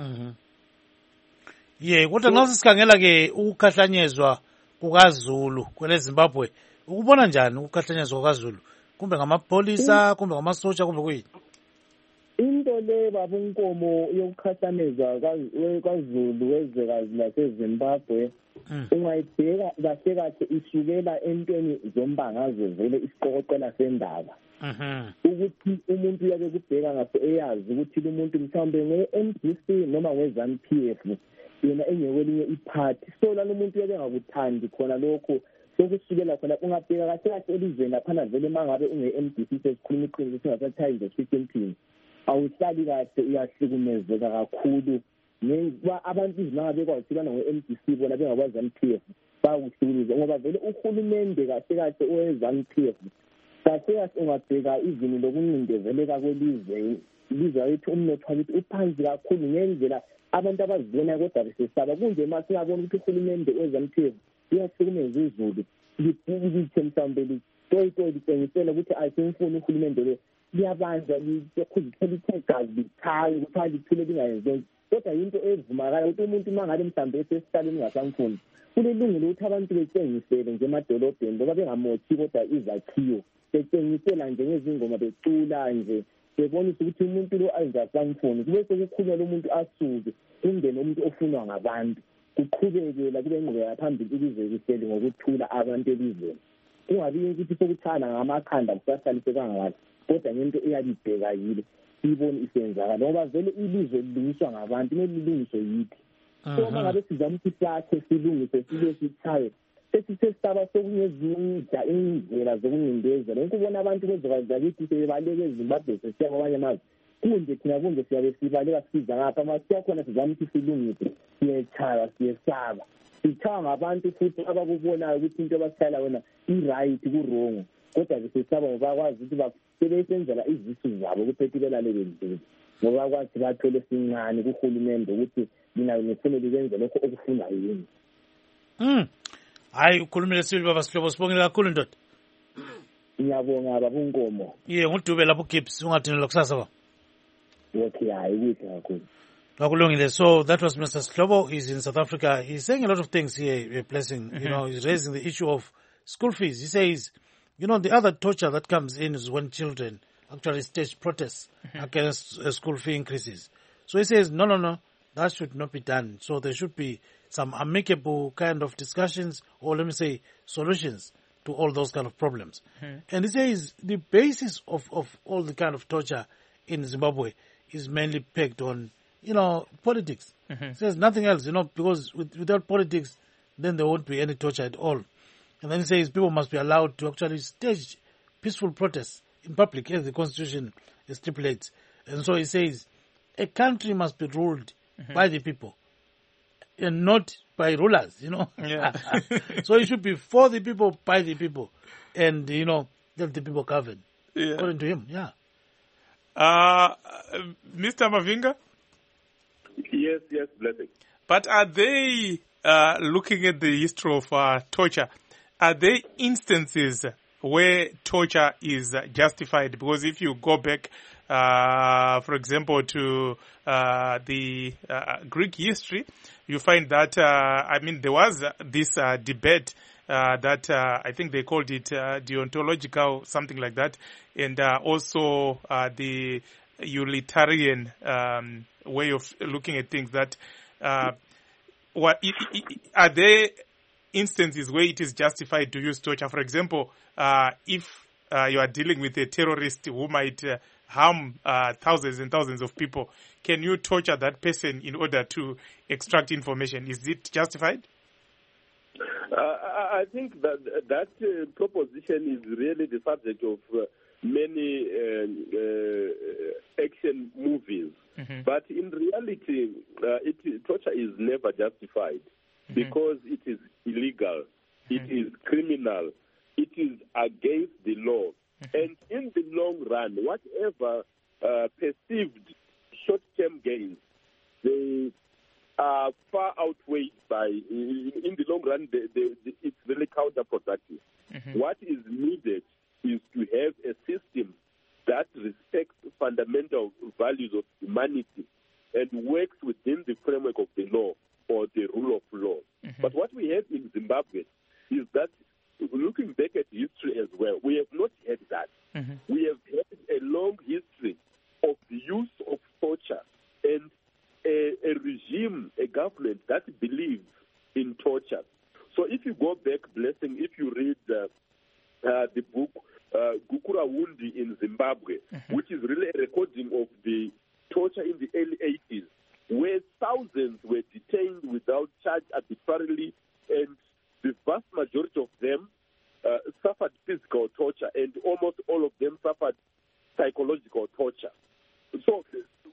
Kodwa nxa sikhangela-ke ukukhahlanyezwa kukaZulu kwele Zimbabwe ukubona njani ukukhahlanyezwa kukaZulu kumbe ngamapholisa kumbe ngamasotsha kumbe kuyini? Into le babunkomo yokukhahlamezwa kwaZulu wezwekazi laseZimbabwe ungayibheka kahle kahle isukela entweni zombangazo vele isiqokoqela sendaba ukuthi umuntu uyabe kubheka ngaso eyazi ukuthi umuntu mhlawumbe nge-MDC noma nge-ZANU-PF yena engekwelinye iphathi so lalo umuntu uyabe engakuthandi khona lokho sokusukela khona ungabheka kahle kahle elizweni laphana vele uma ngabe unge-MDC sesikhuluma iqiniso singasathayi nje sithi empini awuhlali kahle uyahlukumezeka kakhulu abantu izinanga bekwazihlukana nge-MDC bona bengakwazi-ZANU-PF bayakuhlukuluza ngoba vele uhulumende kahle kahle owe-ZANU-PF kahle kahle ungabheka izini lokuncindezeleka kwelizwe ilizwe lethu umnotho wakithi uphansi kakhulu ngendlela abantu abazibona kodwa besesaba kunje ma singabona ukuthi uhulumende we-ZANU-PF uyahlukumeza izulu lithe mhlawumbe litoyitoyi litshengisela ukuthi asimfuni uhulumende lo liyabanjwa lithe gazi lithaye kuthiwa lithule lingayenzenzi kodwa yinto evumakayo ukuthi umuntu uma ngabe mhlawumbe esesikaleni ungasamfundi kulilungile ukuthi abantu betshengisele nje emadolobheni ngoba bengamotshi kodwa izakhiwo betshengisela nje ngezingoma becula nje bebonisa ukuthi umuntu lo ayizasamfuni kube sekukhulunywa lo muntu asuke kungene umuntu ofunwa ngabantu kuqhubekela kube ngqubeka phambili ilizwe lihleli ngokuthula abantu elizweni kungabi ukuthi sokuthana ngamakhanda kusahlaliswe kangakahle kodwa ngento eyalibheka yile siyibone isenzakala ngoba vele ilizwe lilungiswa ngabantu kumele lilungiswe yithi so uma ngabe sizama ukuthi sakhe silungise sibe sithaye sesisesaba sokunyezinye indlela zokuncindezela ukubona abantu bezokwazi bakithi sebebaleka eZimbabwe sesiya kwamanye amazwe kunje thina kunje siyabe sibaleka siza ngapha masiyakhona sizama ukuthi silungise siyechaya siyesaba sithawa ngabantu futhi abakubonayo ukuthi into abasihlala wena i-right ku-wrong kodwa besesaba ngoba bakwazi ukuthi sebesenzela izisu zabo kuphethe belalele nzima ngoba bakwazi bathole sincane kuhulumende ukuthi mina ngifune likwenze lokho okufuna yini. Hayi ukhulumile sibili baba Sihlobo sibongile kakhulu ndoda. Ngiyabonga baba uNkomo. Ngudube lapho Gibbs ungadinela kusasa ba. Okay, hayi kuhle kakhulu. Kakulungile. So that was Mr. Sihlobo. He's in South Africa. He's saying a lot of things here, Blessing. You know, he's raising the issue of school fees. He says, you know, the other torture that comes in is when children actually stage protests against school fee increases. So he says, no, that should not be done. So there should be some amicable kind of discussions or let me say solutions to all those kind of problems. And he says the basis of all the kind of torture in Zimbabwe is mainly pegged on, you know, politics. He says nothing else, you know, because without politics, then there won't be any torture at all. And then he says people must be allowed to actually stage peaceful protests in public as the Constitution stipulates. And so he says a country must be ruled by the people and not by rulers, you know. Yeah. So it should be for the people, by the people, and, you know, let the people govern, according to him, Mr. Mavinga? Yes, Blessing. But are they, looking at the history of torture, are there instances where torture is justified? Because if you go back, for example, to the Greek history, you find that, there was this debate that I think they called it deontological, something like that, and also the utilitarian way of looking at things that are there instances where it is justified to use torture? For example, if you are dealing with a terrorist who might harm thousands and thousands of people, can you torture that person in order to extract information? Is it justified? I think that proposition is really the subject of many action movies. But in reality, torture is never justified because it is illegal, it is criminal, it is against the law. And in the long run, whatever perceived short-term gains, they are far outweighed by, in the long run, it's really counterproductive. What is needed is to have a system that respects fundamental values of humanity and works within the framework of the law or the rule of law. But what we have in Zimbabwe is that, looking back at history as well, we have not had that. We have had a long history of the use of torture and a regime, a government that believes in torture. So if you go back, Blessing, if you read the book Gukura Wundi in Zimbabwe, which is really a recording of the torture in the early 80s, where thousands were detained without charge arbitrarily, and the vast majority of them suffered physical torture, and almost all of them suffered psychological torture. So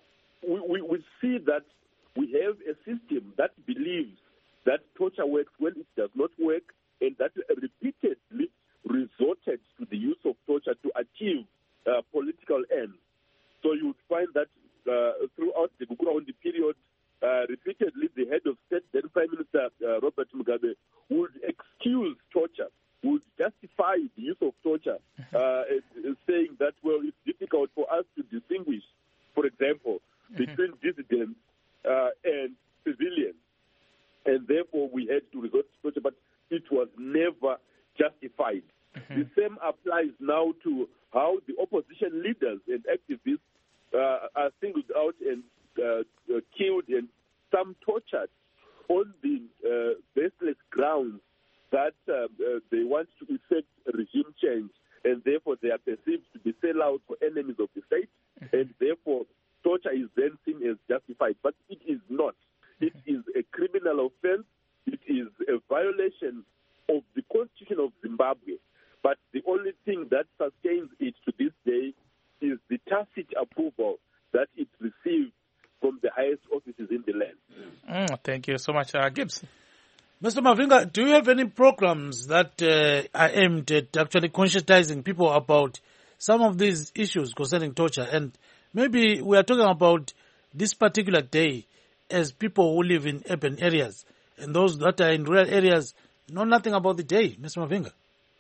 we see that we have a system that believes that torture works when it does not work, and that repeatedly resorted to the use of torture to achieve political ends. So you would find that throughout the Gukura period, repeatedly the head of state, then Prime Minister Robert Mugabe, would excuse torture, would justify the use of torture, saying that, well, it's difficult for us to distinguish, for example, between dissidents and civilians, and therefore we had to resort to torture, but it was never justified. The same applies now to how the opposition leaders and activists are singled out and killed and some tortured on the baseless grounds that they want to effect regime change, and therefore they are perceived to be sellouts or enemies of the state, and therefore torture is then seen as justified. But it is not. It is a criminal offense. It is a violation of the Constitution of Zimbabwe. But the only thing that sustains it to this day is the tacit approval that it received from the highest offices in the land. Thank you so much, Gibbs. Mr. Mavinga, do you have any programs that are aimed at actually conscientizing people about some of these issues concerning torture? And maybe we are talking about this particular day as people who live in urban areas, and those that are in rural areas know nothing about the day, Mr. Mavinga.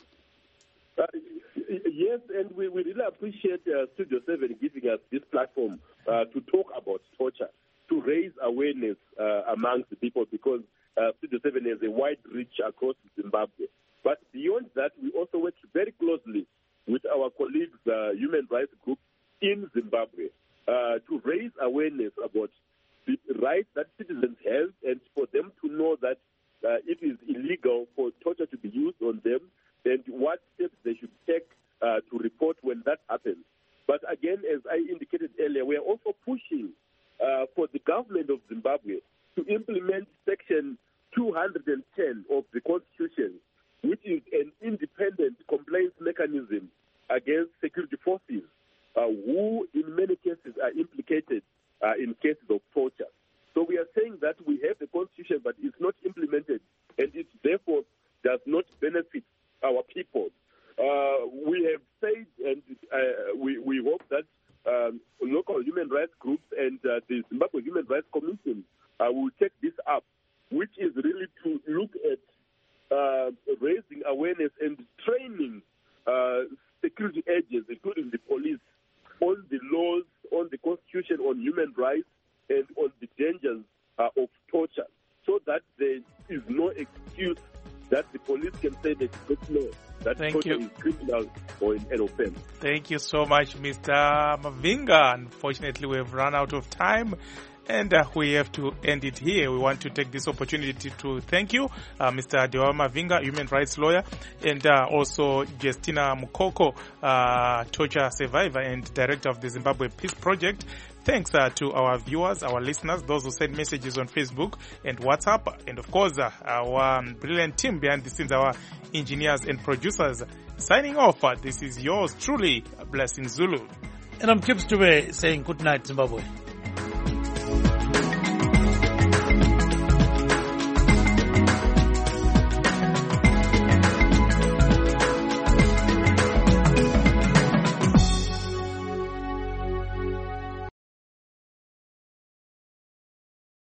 Yes, and we really appreciate Studio 7 giving us this platform to talk about torture, to raise awareness amongst the people, because Studio 7 has a wide reach across Zimbabwe. But beyond that, we also work very closely with our colleagues, human rights groups in Zimbabwe, to raise awareness about the rights that citizens have, and for them to know that it is illegal for torture to be used on them, and what steps they should take to report when that happens. But again, as I indicated earlier, we are also pushing for the government of Zimbabwe to implement Section 210 of the Constitution, which is an independent complaints mechanism against security forces who in many cases are implicated in cases of torture. So we are saying that we have the Constitution, but it's not implemented, and it therefore does not benefit our people. We have said, and we hope that local human rights groups and the Zimbabwe Human Rights Commission will take this up, which is really to look at raising awareness and training security agents, including the police, on the laws, on the Constitution, on human rights, and on the dangers of torture, so that there is no excuse that the police can say they don't know that torture is criminal or an offense. Thank you so much, Mr. Mavinga. Unfortunately, we have run out of time, and we have to end it here. We want to take this opportunity to thank you, Mr. Dewa Mavinga, human rights lawyer, and also Justina Mukoko, torture survivor and director of the Zimbabwe Peace Project. Thanks to our viewers, our listeners, those who send messages on Facebook and WhatsApp, and of course our brilliant team behind the scenes, our engineers and producers. Signing off, this is yours truly, Blessing Zulu. And I'm Gibbs Dube saying good night, Zimbabwe.